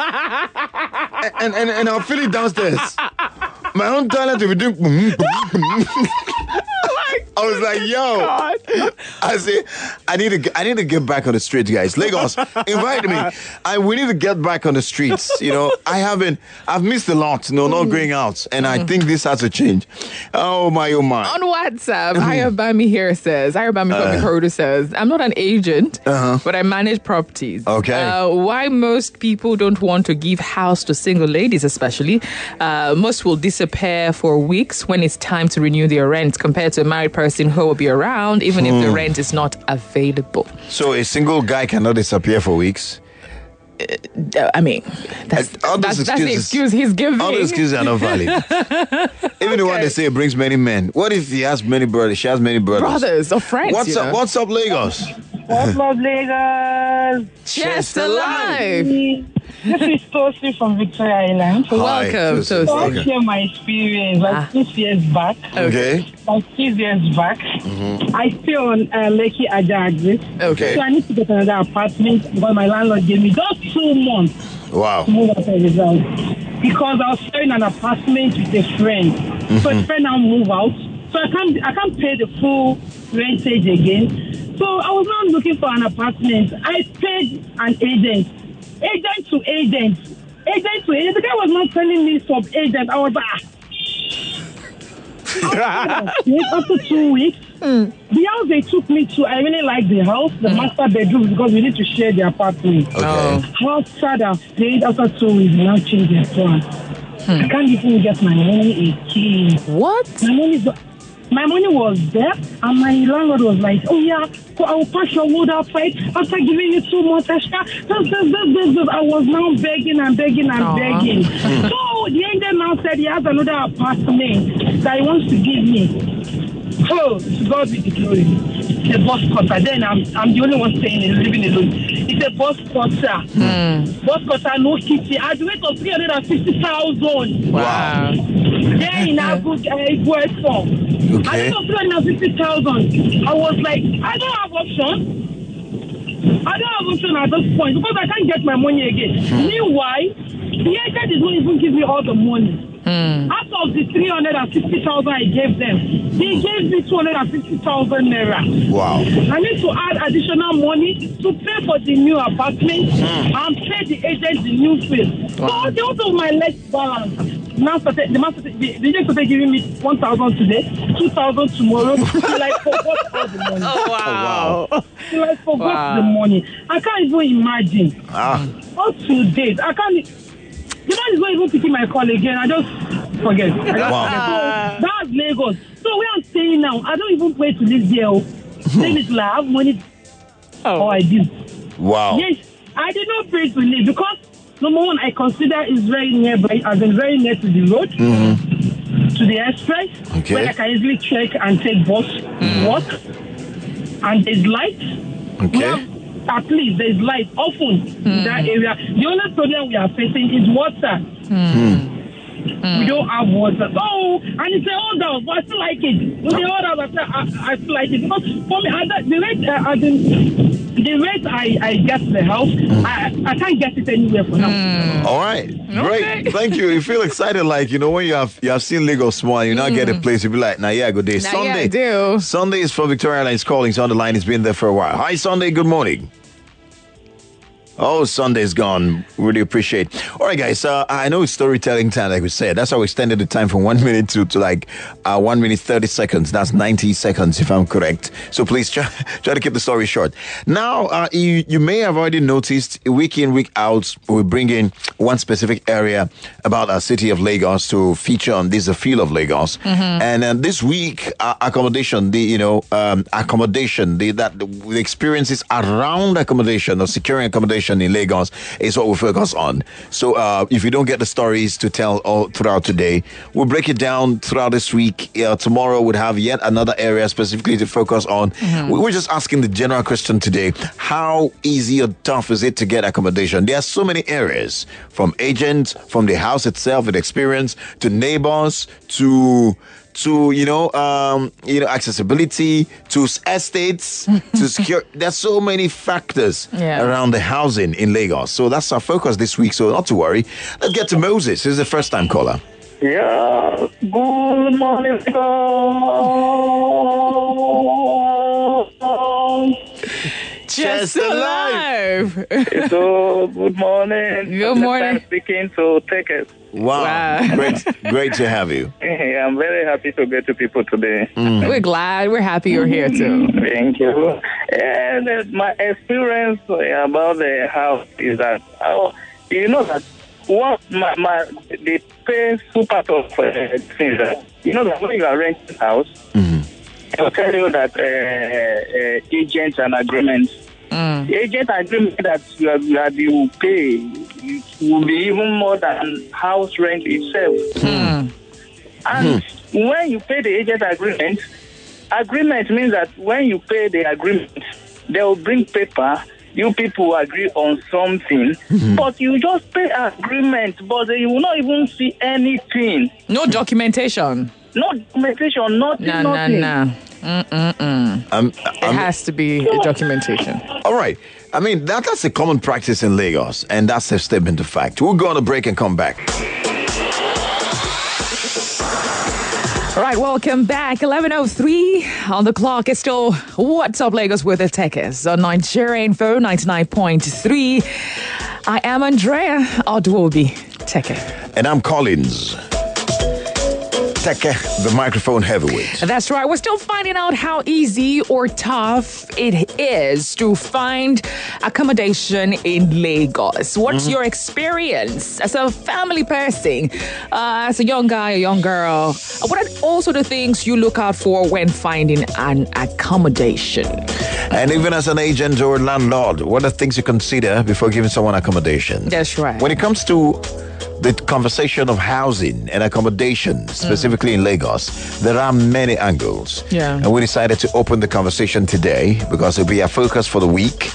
Speaker 1: and I'll fill it downstairs. My own toilet will be doing boom, boom, boom. I was like, yo. I say, I need to get back on the street, guys. Lagos, invite me. We need to get back on the streets. I've missed a lot, not going out. And I think this has to change. Oh my.
Speaker 2: On WhatsApp, Ayobami here says, Ayobami Komi says, I'm not an agent, but I manage properties.
Speaker 1: Okay.
Speaker 2: Why most people don't want to give house to single ladies, especially, most will disappear for weeks when it's time to renew their rent compared to a married person who will be around even if the rent is not available.
Speaker 1: So a single guy cannot disappear for weeks?
Speaker 2: That's the excuse he's giving.
Speaker 1: All the excuses are not valid. Even the one they say brings many men. What if he has many brothers? She has many brothers
Speaker 2: or friends.
Speaker 1: What's up? What's up, Lagos?
Speaker 7: What's up, Lagos?
Speaker 2: Cheers to life.
Speaker 7: This is Tosi from Victoria Island.
Speaker 2: Welcome, Tosi.
Speaker 7: I'll share my experience 6 years back.
Speaker 1: Okay.
Speaker 7: 6 years back. I stay on Lekki Ajah.
Speaker 1: Okay.
Speaker 7: So I need to get another apartment because my landlord gave me just 2 months.
Speaker 1: Wow.
Speaker 7: To move out of his house. Because I was sharing an apartment with a friend. So a friend now move out. So I can't pay the full rentage again. So I was not looking for an apartment. I paid an agent to agent. The guy was not telling me sub-agent. I was after 2 weeks, the house they took me to, I really like the house, the master bedroom, because we need to share the apartment.
Speaker 1: Okay.
Speaker 7: How sad I stayed after 2 weeks, now change their plan. I can't even get my money again.
Speaker 2: What?
Speaker 7: My money was there, and my landlord was like, oh yeah, so I will pass your wood outside after giving you 2 months extra. I was now begging and begging and begging. So the agent now said he has another apartment that he wants to give me. Oh, to God be the glory. The boss cut, but then I'm the only one living alone. He with a bus cutter. Bus cutter, no kitchen. At the rate of 350,000.
Speaker 2: Wow.
Speaker 7: Yeah, in Abuja,
Speaker 1: Okay.
Speaker 7: At the rate of 350,000. I was like, I don't have option. I don't have option at this point because I can't get my money again. Meanwhile, the agent is not even giving me all the money. Out of the 350,000 I gave them, they gave me 250,000 naira.
Speaker 1: Wow.
Speaker 7: I need to add additional money to pay for the new apartment and pay the agent the new fee.
Speaker 2: Wow.
Speaker 7: So the out of my left balance. Now the agent started giving me 1,000 today, 2,000 tomorrow. Till I forgot all the money.
Speaker 2: Oh, wow.
Speaker 7: Till I forgot the money. I can't even imagine. Up to date, I can't. The man is not even picking my call again. I just forget. So that's Lagos. So where I'm staying now, I don't even pay to live there. Maybe it's like I have money.
Speaker 2: Oh.
Speaker 7: Or I do.
Speaker 1: Wow.
Speaker 7: Yes, I did not pay to live because number one, I consider is very nearby, as in very near to the road, to the express, where I can easily check and take bus, walk, and there's light.
Speaker 1: Okay.
Speaker 7: At least there's light often in that area. The only problem we are facing is water. We don't have water. Oh, and it's a old house, but I still like it. With the old house, I still like it. Because for me, the rate I get the house, I can't get it anywhere for now.
Speaker 1: All right. Great. Thank you. You feel excited like, when you have seen Lagos small, you now get a place, you'll be like, good day.
Speaker 2: Now,
Speaker 1: Sunday.
Speaker 2: yeah, I do.
Speaker 1: Sunday is from Victoria Lines calling. So on the line, it's been there for a while. Hi, Sunday. Good morning. Oh, Sunday's gone. Really appreciate. All right, guys. I know it's storytelling time, like we said. That's how we extended the time from 1 minute to like 1 minute 30 seconds. That's 90 seconds, if I'm correct. So please try to keep the story short. Now, you may have already noticed week in, week out, we bring in one specific area about our city of Lagos to feature on this, the feel of Lagos. And this week, accommodation, the experiences around accommodation or securing accommodation in Lagos is what we focus on. So if you don't get the stories to tell all throughout today, we'll break it down throughout this week. Tomorrow we'll have yet another area specifically to focus on. We're just asking the general question today: how easy or tough is it to get accommodation? There are so many areas, from agents, from the house itself with experience, to neighbors, to accessibility, to estates, to secure. There's so many factors around the housing in Lagos. So that's our focus this week. So not to worry. Let's get to Moses. This is the first time caller.
Speaker 6: Yeah. Good morning,
Speaker 2: Just alive.
Speaker 6: So good morning.
Speaker 2: Good morning.
Speaker 6: Speaking, so take it.
Speaker 1: Wow. Great to have you.
Speaker 6: I'm very happy to get to people today.
Speaker 2: We're glad. We're happy you're here too.
Speaker 6: Thank you. And my experience about the house is that, that the painful part of things that, that when you are renting a house, they'll tell you that agents and agreements. The agent agreement that you pay, it will be even more than house rent itself. And when you pay the agent agreement means that when you pay the agreement, they will bring paper. You people agree on something, but you just pay agreement, but you will not even see anything.
Speaker 2: No documentation.
Speaker 6: No documentation, nothing.
Speaker 2: No. It has to be a documentation.
Speaker 1: All right. I mean, that's a common practice in Lagos, and that's a statement of fact. We'll go on a break and come back.
Speaker 2: All right, welcome back. 11:03 on the clock. It's still What's Up Lagos with the Techers on Nigeria Info 99.3. I am Andrea Odwobi Tekke.
Speaker 1: And I'm Collins Tekke, the microphone heavyweight.
Speaker 2: That's right. We're still finding out how easy or tough it is to find accommodation in Lagos. What's your experience as a family person, as a young guy, a young girl? What are also the things you look out for when finding an accommodation?
Speaker 1: And even as an agent or landlord, what are things you consider before giving someone accommodation?
Speaker 2: That's right.
Speaker 1: When it comes to the conversation of housing and accommodation, specifically in Lagos, there are many angles.
Speaker 2: Yeah.
Speaker 1: And we decided to open the conversation today because it'll be our focus for the week.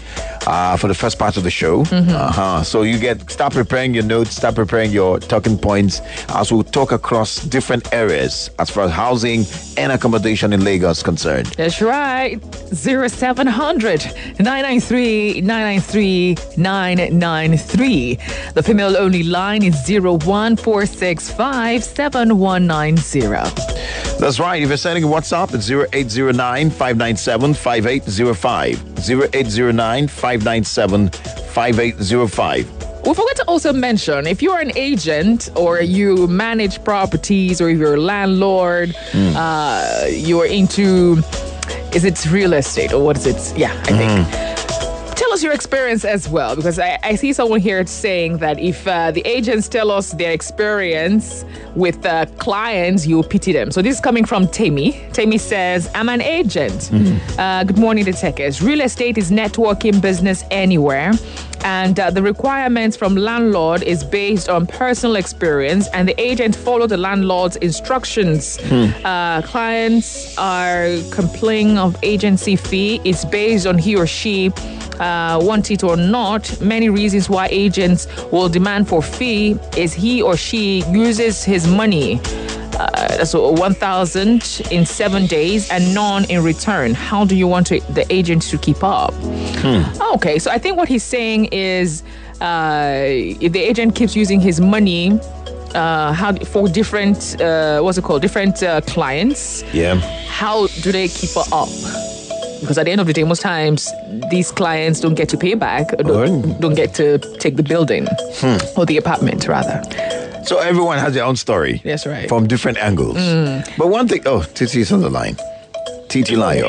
Speaker 1: for the first part of the show. So start preparing your notes, start preparing your talking points as we'll talk across different areas as far as housing and accommodation in Lagos concerned.
Speaker 2: That's right. 0700 993 993 993. The female only line is 01465 7190.
Speaker 1: That's right. If you're sending a WhatsApp, it's 0809 597 5805. 0809 597 5805.
Speaker 2: We forgot to also mention, if you're an agent or you manage properties or if you're a landlord, you're into, is it real estate or what is it? Yeah, I think. Tell us your experience as well, because I see someone here saying that if the agents tell us their experience with clients, you pity them. So this is coming from Tammy. Tammy says, I'm an agent. Good morning, detectives. Real estate is networking business anywhere. And the requirements from landlord is based on personal experience, and the agent follow the landlord's instructions. Clients are complaining of agency fee. It's based on he or she want it or not. Many reasons why agents will demand for fee is he or she uses his money. So 1,000 in 7 days and none in return. How do you want the agent to keep up? Okay, so I think what he's saying is if the agent keeps using his money for different, different clients, how do they keep up? Because at the end of the day, most times, these clients don't get to pay back, don't get to take the building or the apartment, rather.
Speaker 1: So everyone has their own story.
Speaker 2: That's right.
Speaker 1: From different angles. But one thing, Titi is on the line. Titi Layo.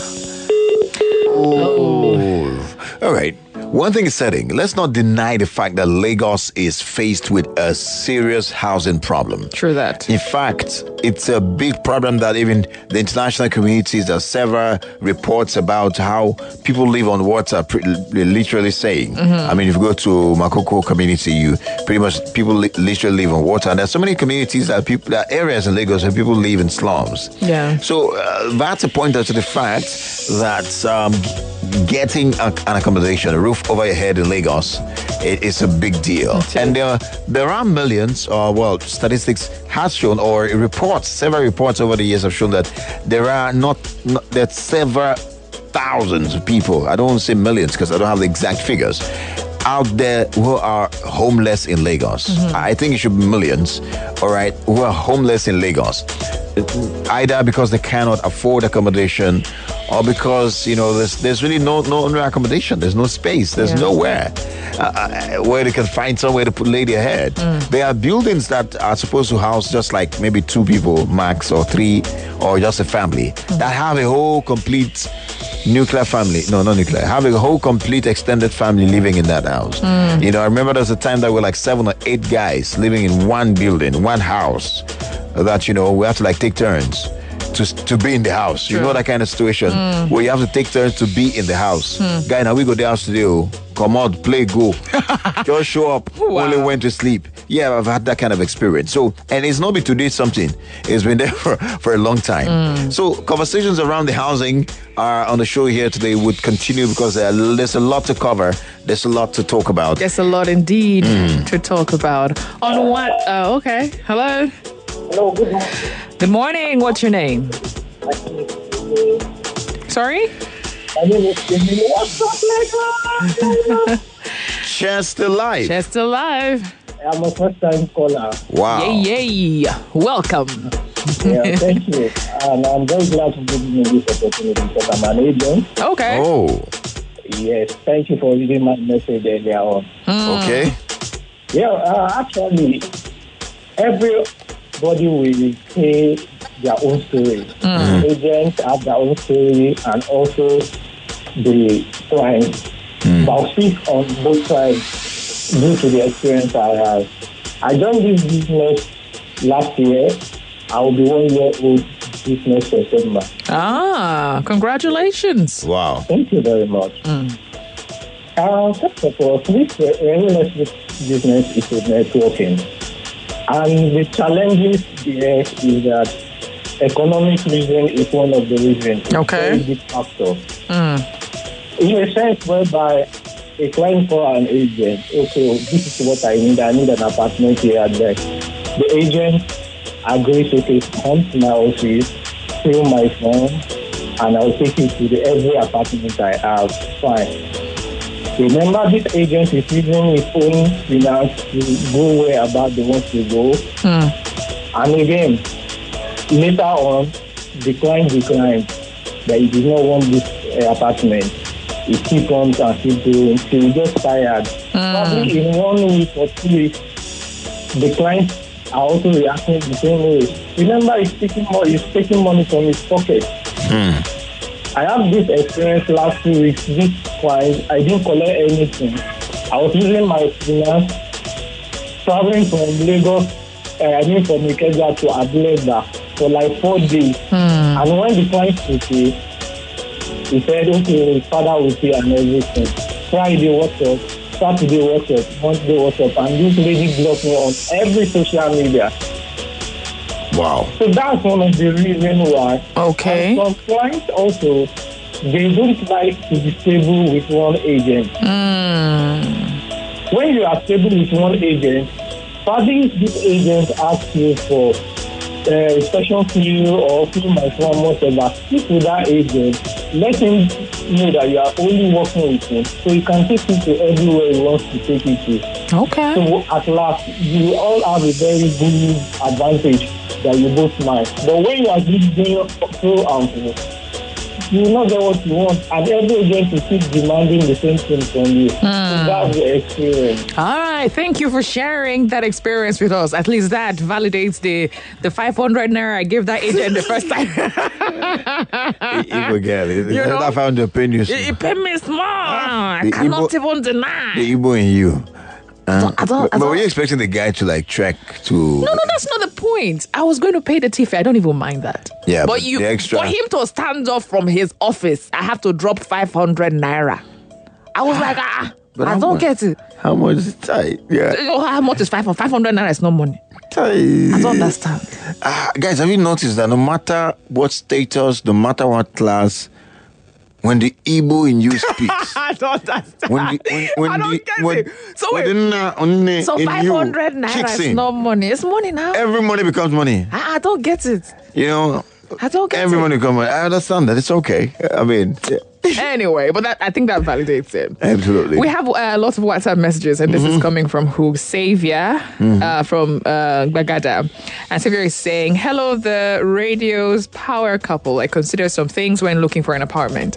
Speaker 1: All right. One thing is setting. Let's not deny the fact that Lagos is faced with a serious housing problem.
Speaker 2: True that.
Speaker 1: In fact, it's a big problem that even the international communities, there are several reports about how people live on water, literally saying. I mean, if you go to Makoko community, people literally live on water. And there's so many communities there are areas in Lagos where people live in slums.
Speaker 2: Yeah.
Speaker 1: So that's a pointer to the fact that getting an accommodation, a roof over your head in Lagos, it is a big deal. And there are millions, statistics has shown, or several reports over the years have shown that there are that several thousands of people, I don't want to say millions because I don't have the exact figures, out there who are homeless in Lagos. I think it should be millions, all right, who are homeless in Lagos. Either because they cannot afford accommodation or because, there's really no accommodation. There's no space. There's nowhere where they can find somewhere to lay their head. There are buildings that are supposed to house just like maybe 2 people max or 3 or just a family that have a whole complete nuclear family. No, not nuclear. Have a whole complete extended family living in that house. I remember there was a time that we were like 7 or 8 guys living in one building, one house. That we have to take turns to be in the house. You know that kind of situation where you have to take turns to be in the house. Guy, now we go to the house today. Come out, play, go. Just show up. Only went to sleep. Yeah, I've had that kind of experience. So, and it's not been today something. It's been there for a long time. So conversations around the housing are on the show here today would continue because there's a lot to cover. There's a lot to talk about.
Speaker 2: There's a lot indeed to talk about. On what? Okay. Hello.
Speaker 8: Hello, good morning.
Speaker 2: Good morning. What's your name? Sorry?
Speaker 8: My name is Emily. What's up, Lagos?
Speaker 1: Chester Live.
Speaker 2: Chester Live.
Speaker 8: I'm a first-time caller.
Speaker 1: Wow.
Speaker 2: Yay. Welcome.
Speaker 8: Yeah, thank you. And I'm very glad to give me this opportunity because I'm an agent.
Speaker 2: Okay.
Speaker 1: Oh.
Speaker 8: Yes, thank you for reading my message earlier on.
Speaker 1: Okay.
Speaker 8: Yeah, actually, everybody will say their own story. Agents have their own story and also the clients. But I'll speak on both sides due to the experience I have. I joined this business last year. I will be 1 year old this next September.
Speaker 2: Congratulations.
Speaker 1: Wow.
Speaker 8: Thank you very much. First of all, this real estate business is with networking. And the challenges there is that economic reason is one of the reasons.
Speaker 2: Okay.
Speaker 8: It's a very big factor. In a sense whereby a client call an agent, okay, this is what I need an apartment here and there. The agent agrees, okay, come to my office, fill my form, and I'll take you to every apartment I have. Fine. Remember, this agent is using his own finance to go where about they want to go. And again, later on, the client declined that he did not want this apartment. He keep on and keep doing till he gets tired. Probably in 1 week or 2 weeks, the clients are also reacting the same way. Remember, he's taking money from his pocket. I have this experience last 2 weeks. This client, I didn't collect anything. I was using my finance, traveling from Lagos, from Ikeja to Atlanta for like 4 days. And when the client took it, he said, okay, his father will pay and everything. Friday, what's up? Saturday, what's up? Monday, what's up? And this lady blocked me on every social media.
Speaker 1: Wow.
Speaker 8: So that's one of the reasons why.
Speaker 2: Okay.
Speaker 8: And some clients also, they don't like to be stable with one agent. When you are stable with one agent, probably this agent asks you for inspection fee or fill my form, whatever. Speak with that agent. Let him know that you are only working with him, so he can take you to everywhere he wants to take you to.
Speaker 2: Okay.
Speaker 8: So at last, you all have a very good advantage that you both mind. But when you are just doing so you will not get what you want, and every agent will keep demanding the same thing from you. So that's the experience.
Speaker 2: All right, thank you for sharing that experience with us. At least that validates the 500 naira I gave that agent the first time.
Speaker 1: Igbo girl, I found your opinion.
Speaker 2: You pay me small. I cannot even deny.
Speaker 1: The Igbo in you.
Speaker 2: But
Speaker 1: were you expecting the guy to like trek to?
Speaker 2: No, that's not the point. I was going to pay the tiffy. I don't even mind that.
Speaker 1: Yeah,
Speaker 2: but
Speaker 1: the extra...
Speaker 2: for him to stand up from his office, I have to drop 500 naira. I was like, I don't get it.
Speaker 1: How much is tight? Yeah.
Speaker 2: How much is 500? 500 naira is no money.
Speaker 1: Tight.
Speaker 2: I don't understand.
Speaker 1: Guys, have you noticed that no matter what status, no matter what class, when the Igbo in you speaks,
Speaker 2: I don't understand.
Speaker 1: I don't
Speaker 2: get it. So wait, so 500 naira is not money. It's money now.
Speaker 1: Every money becomes money.
Speaker 2: I don't get it.
Speaker 1: You know,
Speaker 2: I don't get
Speaker 1: every money becomes money. I understand that. It's okay. I mean, yeah.
Speaker 2: Anyway, but I think that validates it.
Speaker 1: Absolutely.
Speaker 2: We have lots of WhatsApp messages, and this is coming from who? Xavier from Bagada. And Xavier is saying, hello, the radio's power couple. I consider some things when looking for an apartment.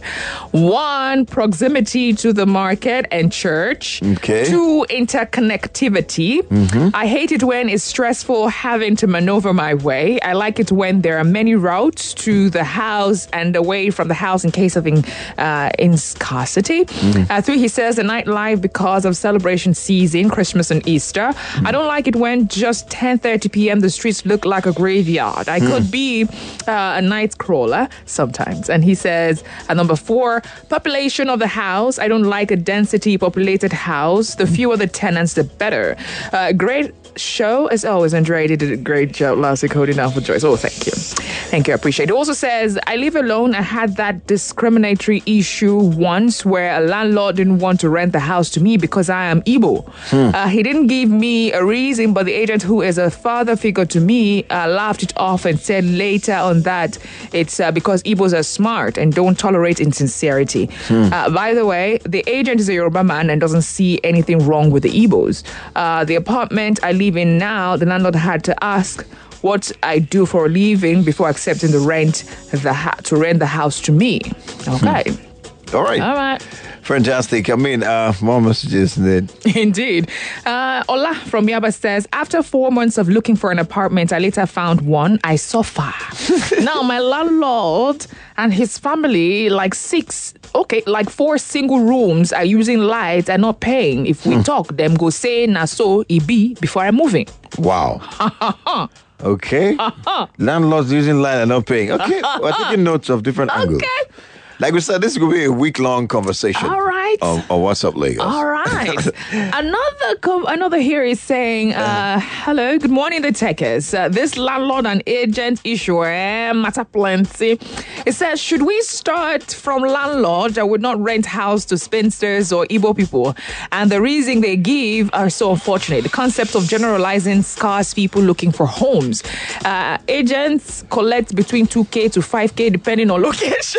Speaker 2: 1, proximity to the market and church.
Speaker 1: Okay.
Speaker 2: 2, interconnectivity. I hate it when it's stressful having to maneuver my way. I like it when there are many routes to the house and away from the house in case of in scarcity. 3, he says the nightlife because of celebration season, Christmas and Easter. I don't like it when just 10:30 p.m. the streets look like a graveyard. I could be a night crawler sometimes. And he says, number 4, population of the house. I don't like a density populated house. The fewer the tenants, the better. Great show as always. Andrea did a great job last week holding down for Joyce. Oh, thank you. Thank you. I appreciate it. He also says, I live alone. I had that discriminatory issue once where a landlord didn't want to rent the house to me because I am Igbo. He didn't give me a reason, but the agent, who is a father figure to me, laughed it off and said later on that it's because Igbos are smart and don't tolerate insincerity. By the way, the agent is a Yoruba man and doesn't see anything wrong with the Igbos. The apartment I live in now, the landlord had to ask what I do for a living before accepting the rent to rent the house to me. Okay.
Speaker 1: All right. Fantastic. I mean, more messages then.
Speaker 2: Indeed. Ola from Yaba says, after 4 months of looking for an apartment, I later found one. I suffer. Now, my landlord and his family, like 4 single rooms, are using lights and not paying. If we talk, them go say, na so it be before I'm moving.
Speaker 1: Wow. Okay. Landlords using light and not paying. Okay. We're taking notes of different angles. Like we said, this is going to be a week-long conversation.
Speaker 2: All right. right.
Speaker 1: Or what's up, Lagos?
Speaker 2: All right. Another here is saying, hello, good morning, the techers. This landlord and agent issue, matter plenty. It says, should we start from landlord that would not rent house to spinsters or Igbo people? And the reason they give are so unfortunate. The concept of generalizing scarce people looking for homes. Agents collect between 2K to 5K depending on location.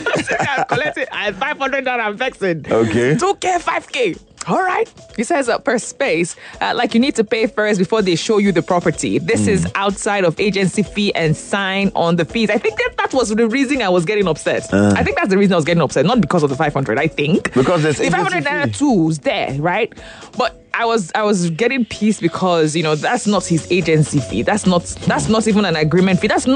Speaker 2: I'm collecting at $500, I'm vexing.
Speaker 1: Okay.
Speaker 2: 2K, 5K. All right. He says per space, like you need to pay first before they show you the property. This is outside of agency fee and sign on the fees. I think that was the reason I was getting upset. I think that's the reason I was getting upset, not because of the 500. I think
Speaker 1: because there's
Speaker 2: the 500 naira too is there, right? But I was getting pissed because that's not his agency fee. That's not even an agreement fee. That's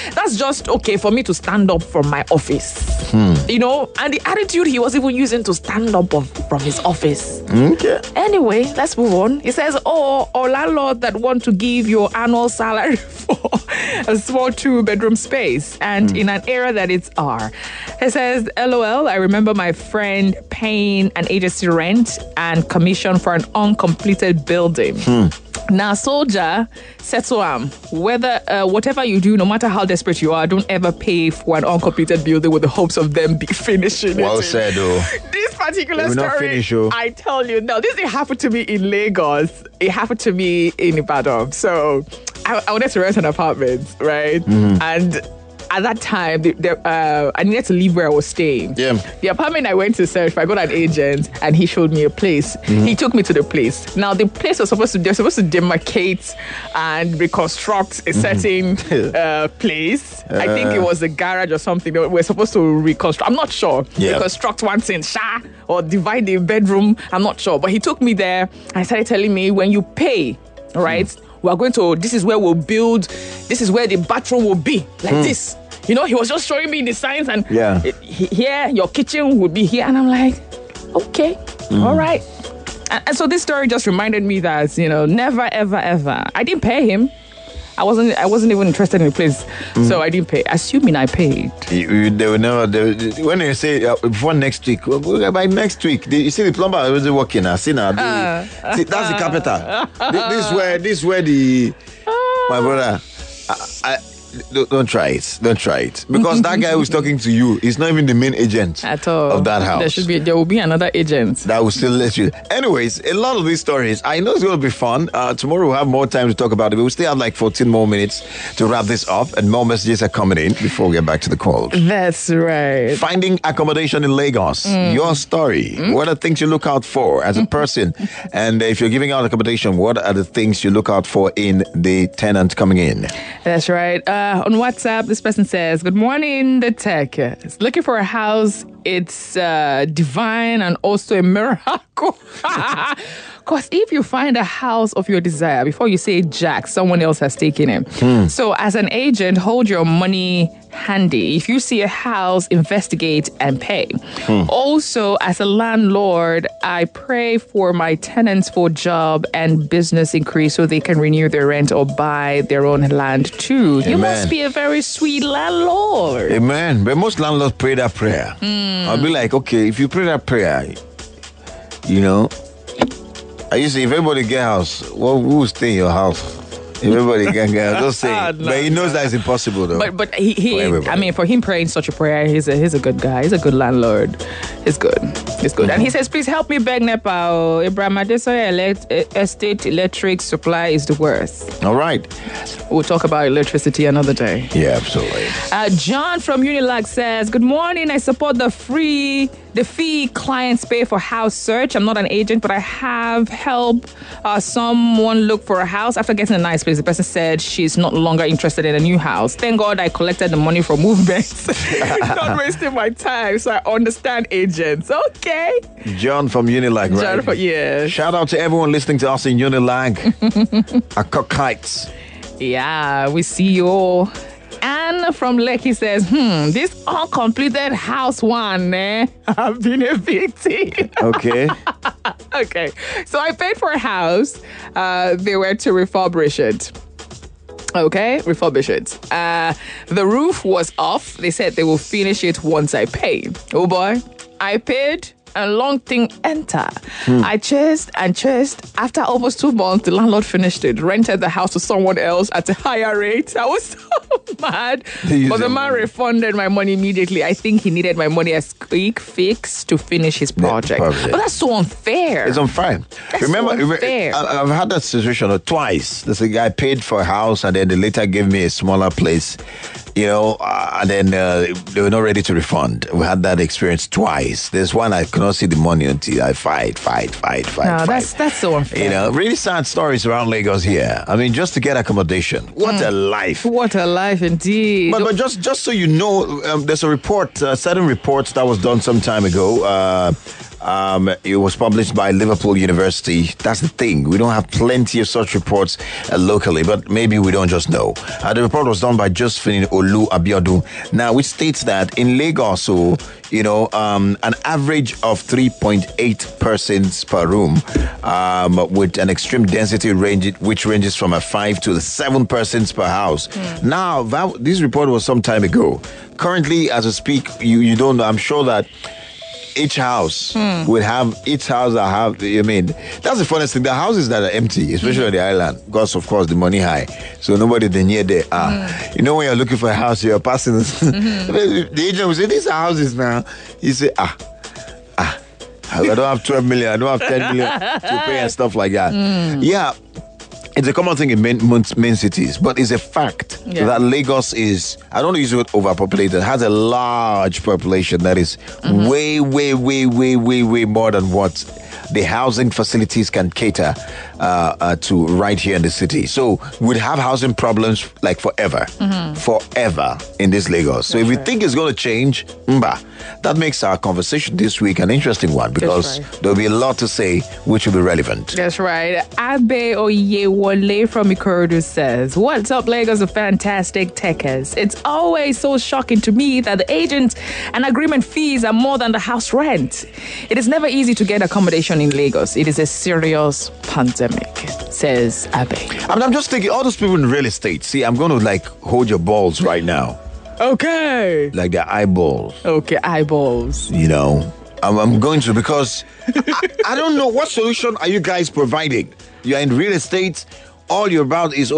Speaker 2: just okay for me to stand up from my office. And the attitude he was even using to stand up from his office.
Speaker 1: Okay.
Speaker 2: Anyway, let's move on. He says, or landlord that want to give your annual salary for a small 2-bedroom space and in an area that it's R. He says, LOL, I remember my friend paying an agency rent and commission for an uncompleted building. Now, soldier, settle whether whatever you do, no matter how desperate you are, don't ever pay for an uncompleted building with the hopes of them be finishing
Speaker 1: well
Speaker 2: it.
Speaker 1: Said, though.
Speaker 2: This particular story, I tell you, now this didn't happen to me in Lagos. It happened to me in Ibadan. So I wanted to rent an apartment, right? And at that time, I needed to leave where I was staying.
Speaker 1: Yeah.
Speaker 2: The apartment I went to search, I got an agent and he showed me a place. He took me to the place. Now, the place was supposed to demarcate and reconstruct a certain place. I think it was a garage or something. We're supposed to reconstruct. I'm not sure.
Speaker 1: Yeah.
Speaker 2: Reconstruct one thing, or divide the bedroom. I'm not sure. But he took me there and started telling me, when you pay, right? We are going to, this is where we'll build, this is where the bathroom will be, like this. He was just showing me the signs and here, your kitchen would be here. And I'm like, okay, all right. And so this story just reminded me that, never, ever, ever. I didn't pay him. I wasn't even interested in the place, so I didn't pay. Assuming I paid.
Speaker 1: They will never. When they say before next week, by next week, you see the plumber already working. I see now. See, that's the carpenter. This where the my brother. Don't try it. Don't try it. Because that guy who's talking to you is not even the main agent
Speaker 2: at all
Speaker 1: of that house.
Speaker 2: There will be another agent
Speaker 1: that will still let you. Anyways, a lot of these stories, I know it's going to be fun. Tomorrow we'll have more time to talk about it. But we'll still have like 14 more minutes to wrap this up, and more messages are coming in before we get back to the call.
Speaker 2: That's right.
Speaker 1: Finding accommodation in Lagos. Your story. What are the things you look out for as a person? And if you're giving out accommodation, what are the things you look out for in the tenant coming in?
Speaker 2: That's right. On WhatsApp, this person says, good morning, the tech. It's looking for a house. It's divine and also a miracle. Because if you find a house of your desire, before you say jack, someone else has taken it. So as an agent, hold your money handy. If you see a house, investigate and pay. Also, as a landlord, I pray for my tenants for job and business increase so they can renew their rent or buy their own land too. Amen. You must be a very sweet landlord.
Speaker 1: Amen. But most landlords pray that prayer. I'll be like, okay, if you pray that prayer, I used to say, if everybody get a house, who will stay in your house? Everybody can get out. Just say, but he knows that it's impossible, though.
Speaker 2: But for him praying such a prayer, he's a good guy. He's a good landlord. He's good. And he says, please help me beg NEPA. Abraham Adesoye Estate electric supply is the worst.
Speaker 1: All right.
Speaker 2: We'll talk about electricity another day.
Speaker 1: Yeah, absolutely.
Speaker 2: John from Unilag says, good morning. I support the fee clients pay for house search. I'm not an agent, but I have helped someone look for a house after getting a nice place. The person said she's not longer interested in a new house. Thank God I collected the money from movements. Not wasting my time, so I understand agents. Okay.
Speaker 1: John from Unilag, right?
Speaker 2: Yes.
Speaker 1: Shout out to everyone listening to us in Unilag. Akites.
Speaker 2: Yeah, we see you all. Anne from Lekki says, this uncompleted house one, I've been evicted.
Speaker 1: Okay.
Speaker 2: Okay. So I paid for a house. They were to refurbish it. Okay, refurbish it. The roof was off. They said they will finish it once I pay. Oh boy. I paid. and long thing enter. I chased and chased. After almost 2 months, the landlord finished it, rented the house to someone else at a higher rate. I was so mad. But the man refunded my money immediately. I think he needed my money as quick fix to finish his project. But that's so unfair.
Speaker 1: It's unfair.
Speaker 2: That's so unfair.
Speaker 1: I've had that situation twice. There's a guy paid for a house and then they later gave me a smaller place, and then they were not ready to refund. We had that experience twice. There's one I could not see the money until I fight.
Speaker 2: No, that's so unfair.
Speaker 1: Really sad stories around Lagos here. I mean, just to get accommodation. What a life.
Speaker 2: What a life indeed.
Speaker 1: But just so you know, there's a report, certain reports that was done some time ago. It was published by Liverpool University. That's the thing. We don't have plenty of such reports locally, but maybe we don't just know. The report was done by Josephine Olu Abiodun. Now, which states that in Lagos, an average of 3.8 persons per room, with an extreme density range, which ranges from a 5 to 7 persons per house. Now, this report was some time ago. Currently, as I speak, you don't know. I'm sure that each house would have, that's the funniest thing. The houses that are empty, especially on the island, because of course the money high, so nobody near there. When you're looking for a house, you're passing. The agent will say, these are houses now. You say, I don't have 12 million, I don't have 10 million to pay and stuff like that. Yeah. It's a common thing in main cities, but it's a fact that Lagos is, I don't use the word overpopulated, has a large population that is way more than what the housing facilities can cater to right here in the city. So we'd have housing problems like forever in this Lagos. So if we think it's going to change, that makes our conversation this week an interesting one, because there'll be a lot to say which will be relevant.
Speaker 2: That's right. Abe Oyewole from Ikorodu says, what's up, Lagos, the fantastic techers? It's always so shocking to me that the agent and agreement fees are more than the house rent. It is never easy to get accommodation in Lagos. It is a serious pandemic, says Abe.
Speaker 1: I'm just thinking, all those people in real estate, see, I'm going to hold your balls right now.
Speaker 2: Okay.
Speaker 1: Like their eyeballs.
Speaker 2: Okay, eyeballs.
Speaker 1: I'm going to, because I don't know, what solution are you guys providing? You're in real estate, all you're about is,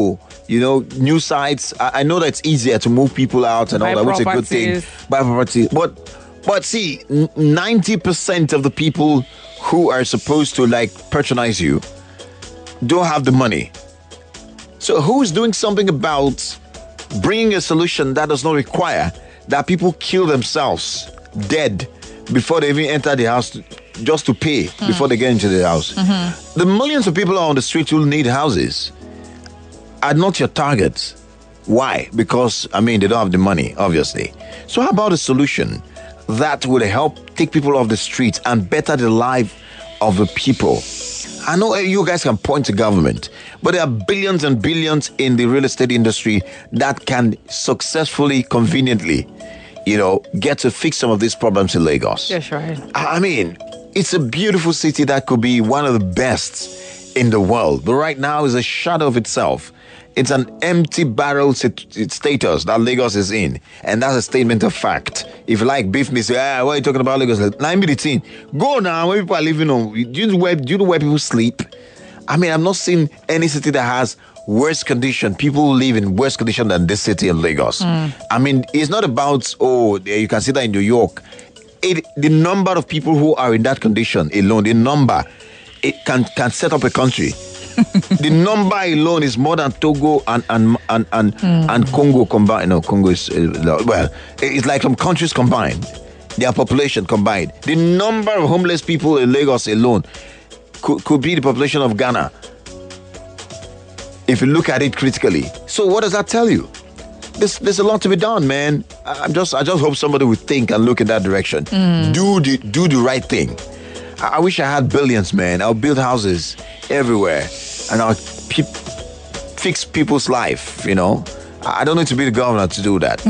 Speaker 1: new sites. I know that it's easier to move people out and all that, which is a good thing. Buy property. But see, 90% of the people who are supposed to patronize you don't have the money. So who's doing something about bringing a solution that does not require that people kill themselves dead before they even enter the house, just to pay before they get into the house? The millions of people on the street who need houses are not your targets. Why? Because, they don't have the money, obviously. So how about a solution that would help take people off the streets and better the life of the people? I know you guys can point to government, but there are billions and billions in the real estate industry that can successfully, conveniently, get to fix some of these problems in Lagos.
Speaker 2: Yes, right.
Speaker 1: It's a beautiful city that could be one of the best in the world, but right now is a shadow of itself. It's an empty barrel status that Lagos is in, and that's a statement of fact. If you like beef me, say, what are you talking about Lagos? Let me the thing. Go now, where people are living on. Do you know where people sleep? I've not seen any city that has worse condition. People live in worse condition than this city of Lagos. It's not about, you can see that in New York. The number of people who are in that condition alone, it can set up a country. The number alone is more than Togo and Congo combined. No, Congo is it's like some countries combined. Their population combined. The number of homeless people in Lagos alone could be the population of Ghana, if you look at it critically. So what does that tell you? There's a lot to be done, man. I just hope somebody would think and look in that direction. Do the right thing. I wish I had billions, man. I'll build houses everywhere and I'll fix people's life, I don't need to be the governor to do that.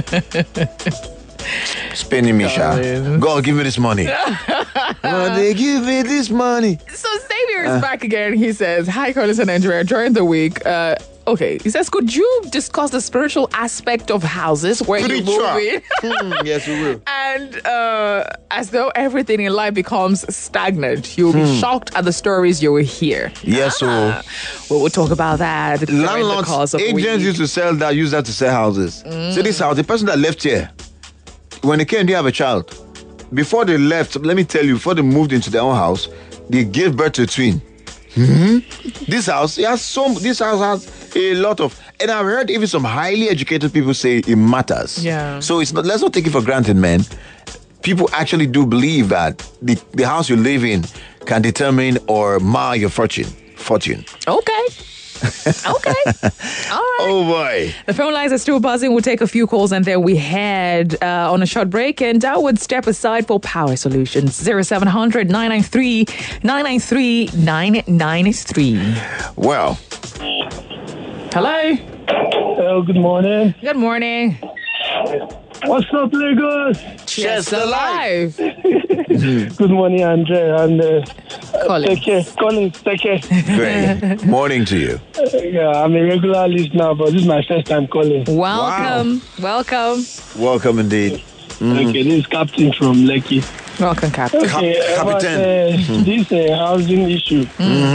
Speaker 1: Spending me, Sha. God, give me this money. They give me this money.
Speaker 2: So Xavier is back again. He says, hi, Carlos and Andrea. During the week, Okay, he says, could you discuss the spiritual aspect of houses where you move in?
Speaker 1: Yes, we will.
Speaker 2: And as though everything in life becomes stagnant, you'll be shocked at the stories you will hear.
Speaker 1: Yes, so
Speaker 2: we'll talk about that.
Speaker 1: landlords, agents used to sell that, use that to sell houses. So this house, the person that left here, when they came, they have a child. Before they left, let me tell you, before they moved into their own house, they gave birth to a twin. This house, this house has a lot of, and I've heard even some highly educated people say it matters.
Speaker 2: Yeah. So
Speaker 1: it's not, let's not take it for granted, man. People actually do believe that the house you live in can determine or mar your fortune.
Speaker 2: Okay. Okay. All right.
Speaker 1: Oh boy.
Speaker 2: The phone lines are still buzzing. We'll take a few calls and then we head on a short break. And I would step aside for Power Solutions. 0700 993 993 993.
Speaker 1: Well.
Speaker 2: Hello.
Speaker 8: Hello, good morning.
Speaker 2: Good morning.
Speaker 8: What's up, Lagos?
Speaker 2: Chester Live.
Speaker 8: Good morning, Andre. And
Speaker 2: Collins.
Speaker 8: Take care.
Speaker 1: Great. Morning to you.
Speaker 8: Yeah, I'm a regular listener, but this is my first time calling.
Speaker 2: Welcome.
Speaker 1: Wow. Welcome indeed.
Speaker 8: Okay, this is Captain from Lekki.
Speaker 2: Welcome, Captain.
Speaker 8: Okay,
Speaker 1: Captain.
Speaker 8: This housing issue.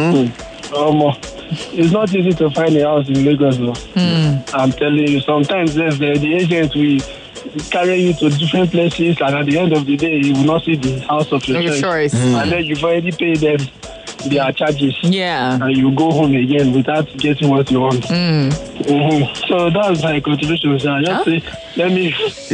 Speaker 8: It's not easy to find a house in Lagos, though. I'm telling you, sometimes the agent will carry you to different places, and at the end of the day, you will not see the house of your choice. And then you've already paid them their charges.
Speaker 2: Yeah.
Speaker 8: And you go home again without getting what you want. So that's my contribution. So I just say, let me...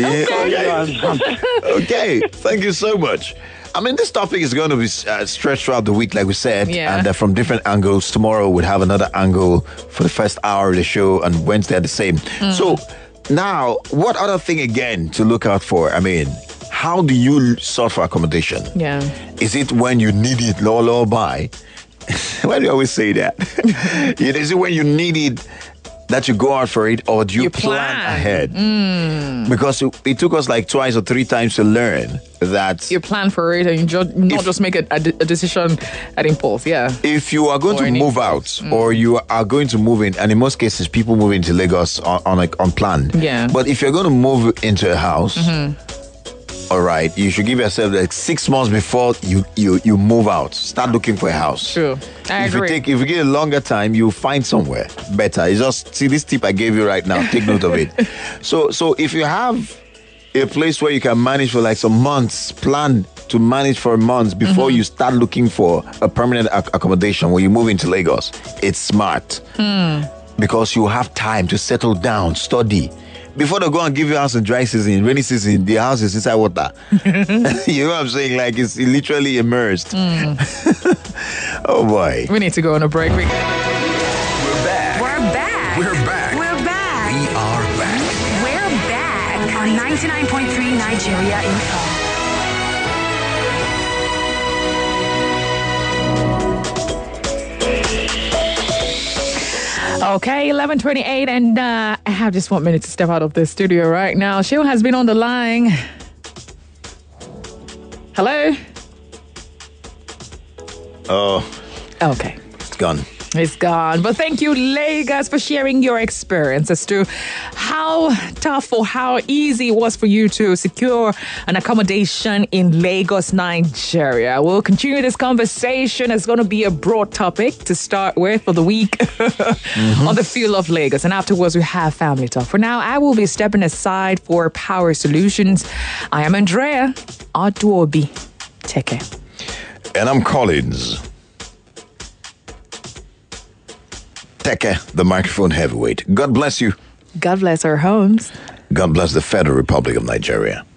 Speaker 1: Okay. Thank you so much. I mean, this topic is going to be stretched throughout the week, like we said, and from different angles. Tomorrow we'll have another angle for the first hour of the show, and Wednesday the same. So now, what other thing again to look out for? I mean, how do you sort for accommodation?
Speaker 2: Yeah.
Speaker 1: Is it when you need it, low buy? Why do you always say that? Is it when you need it that you go out for it, or do you plan ahead? Because it took us like twice or three times to learn that
Speaker 2: you plan for it and you just make a decision at impulse. Yeah.
Speaker 1: If you are going to move out or you are going to move in, and in most cases people move into Lagos on plan.
Speaker 2: Yeah.
Speaker 1: But if you're going to move into a house, all right, you should give yourself like 6 months before you move out. Start looking for a house.
Speaker 2: True. I agree.
Speaker 1: If you get a longer time, you'll find somewhere better. It's just, see this tip I gave you right now, take note of it. So if you have a place where you can manage for like some months, plan to manage for months before you start looking for a permanent accommodation when you move into Lagos, it's smart. Because you have time to settle down, study. Before they go and give you a house in dry season, rainy season, the house is inside water. You know what I'm saying? Like it's literally immersed. Oh boy.
Speaker 2: We need to go on a break.
Speaker 5: We're back.
Speaker 9: We're back.
Speaker 5: We're back.
Speaker 9: We're back.
Speaker 5: We are back.
Speaker 9: We're back on 99.3 Nigeria Info.
Speaker 2: Okay, 11:28, and I have just 1 minute to step out of the studio right now. Sheila has been on the line. Hello?
Speaker 1: Oh.
Speaker 2: Okay.
Speaker 1: It's gone.
Speaker 2: It's gone. But thank you, Lagos, for sharing your experience as to how tough or how easy it was for you to secure an accommodation in Lagos, Nigeria. We'll continue this conversation. It's going to be a broad topic to start with for the week on the feel of Lagos. And afterwards, we have family talk. For now, I will be stepping aside for Power Solutions. I am Andrea Aduobi. Take care.
Speaker 1: And I'm Collins. Teke, the microphone heavyweight. God bless you.
Speaker 2: God bless our homes.
Speaker 1: God bless the Federal Republic of Nigeria.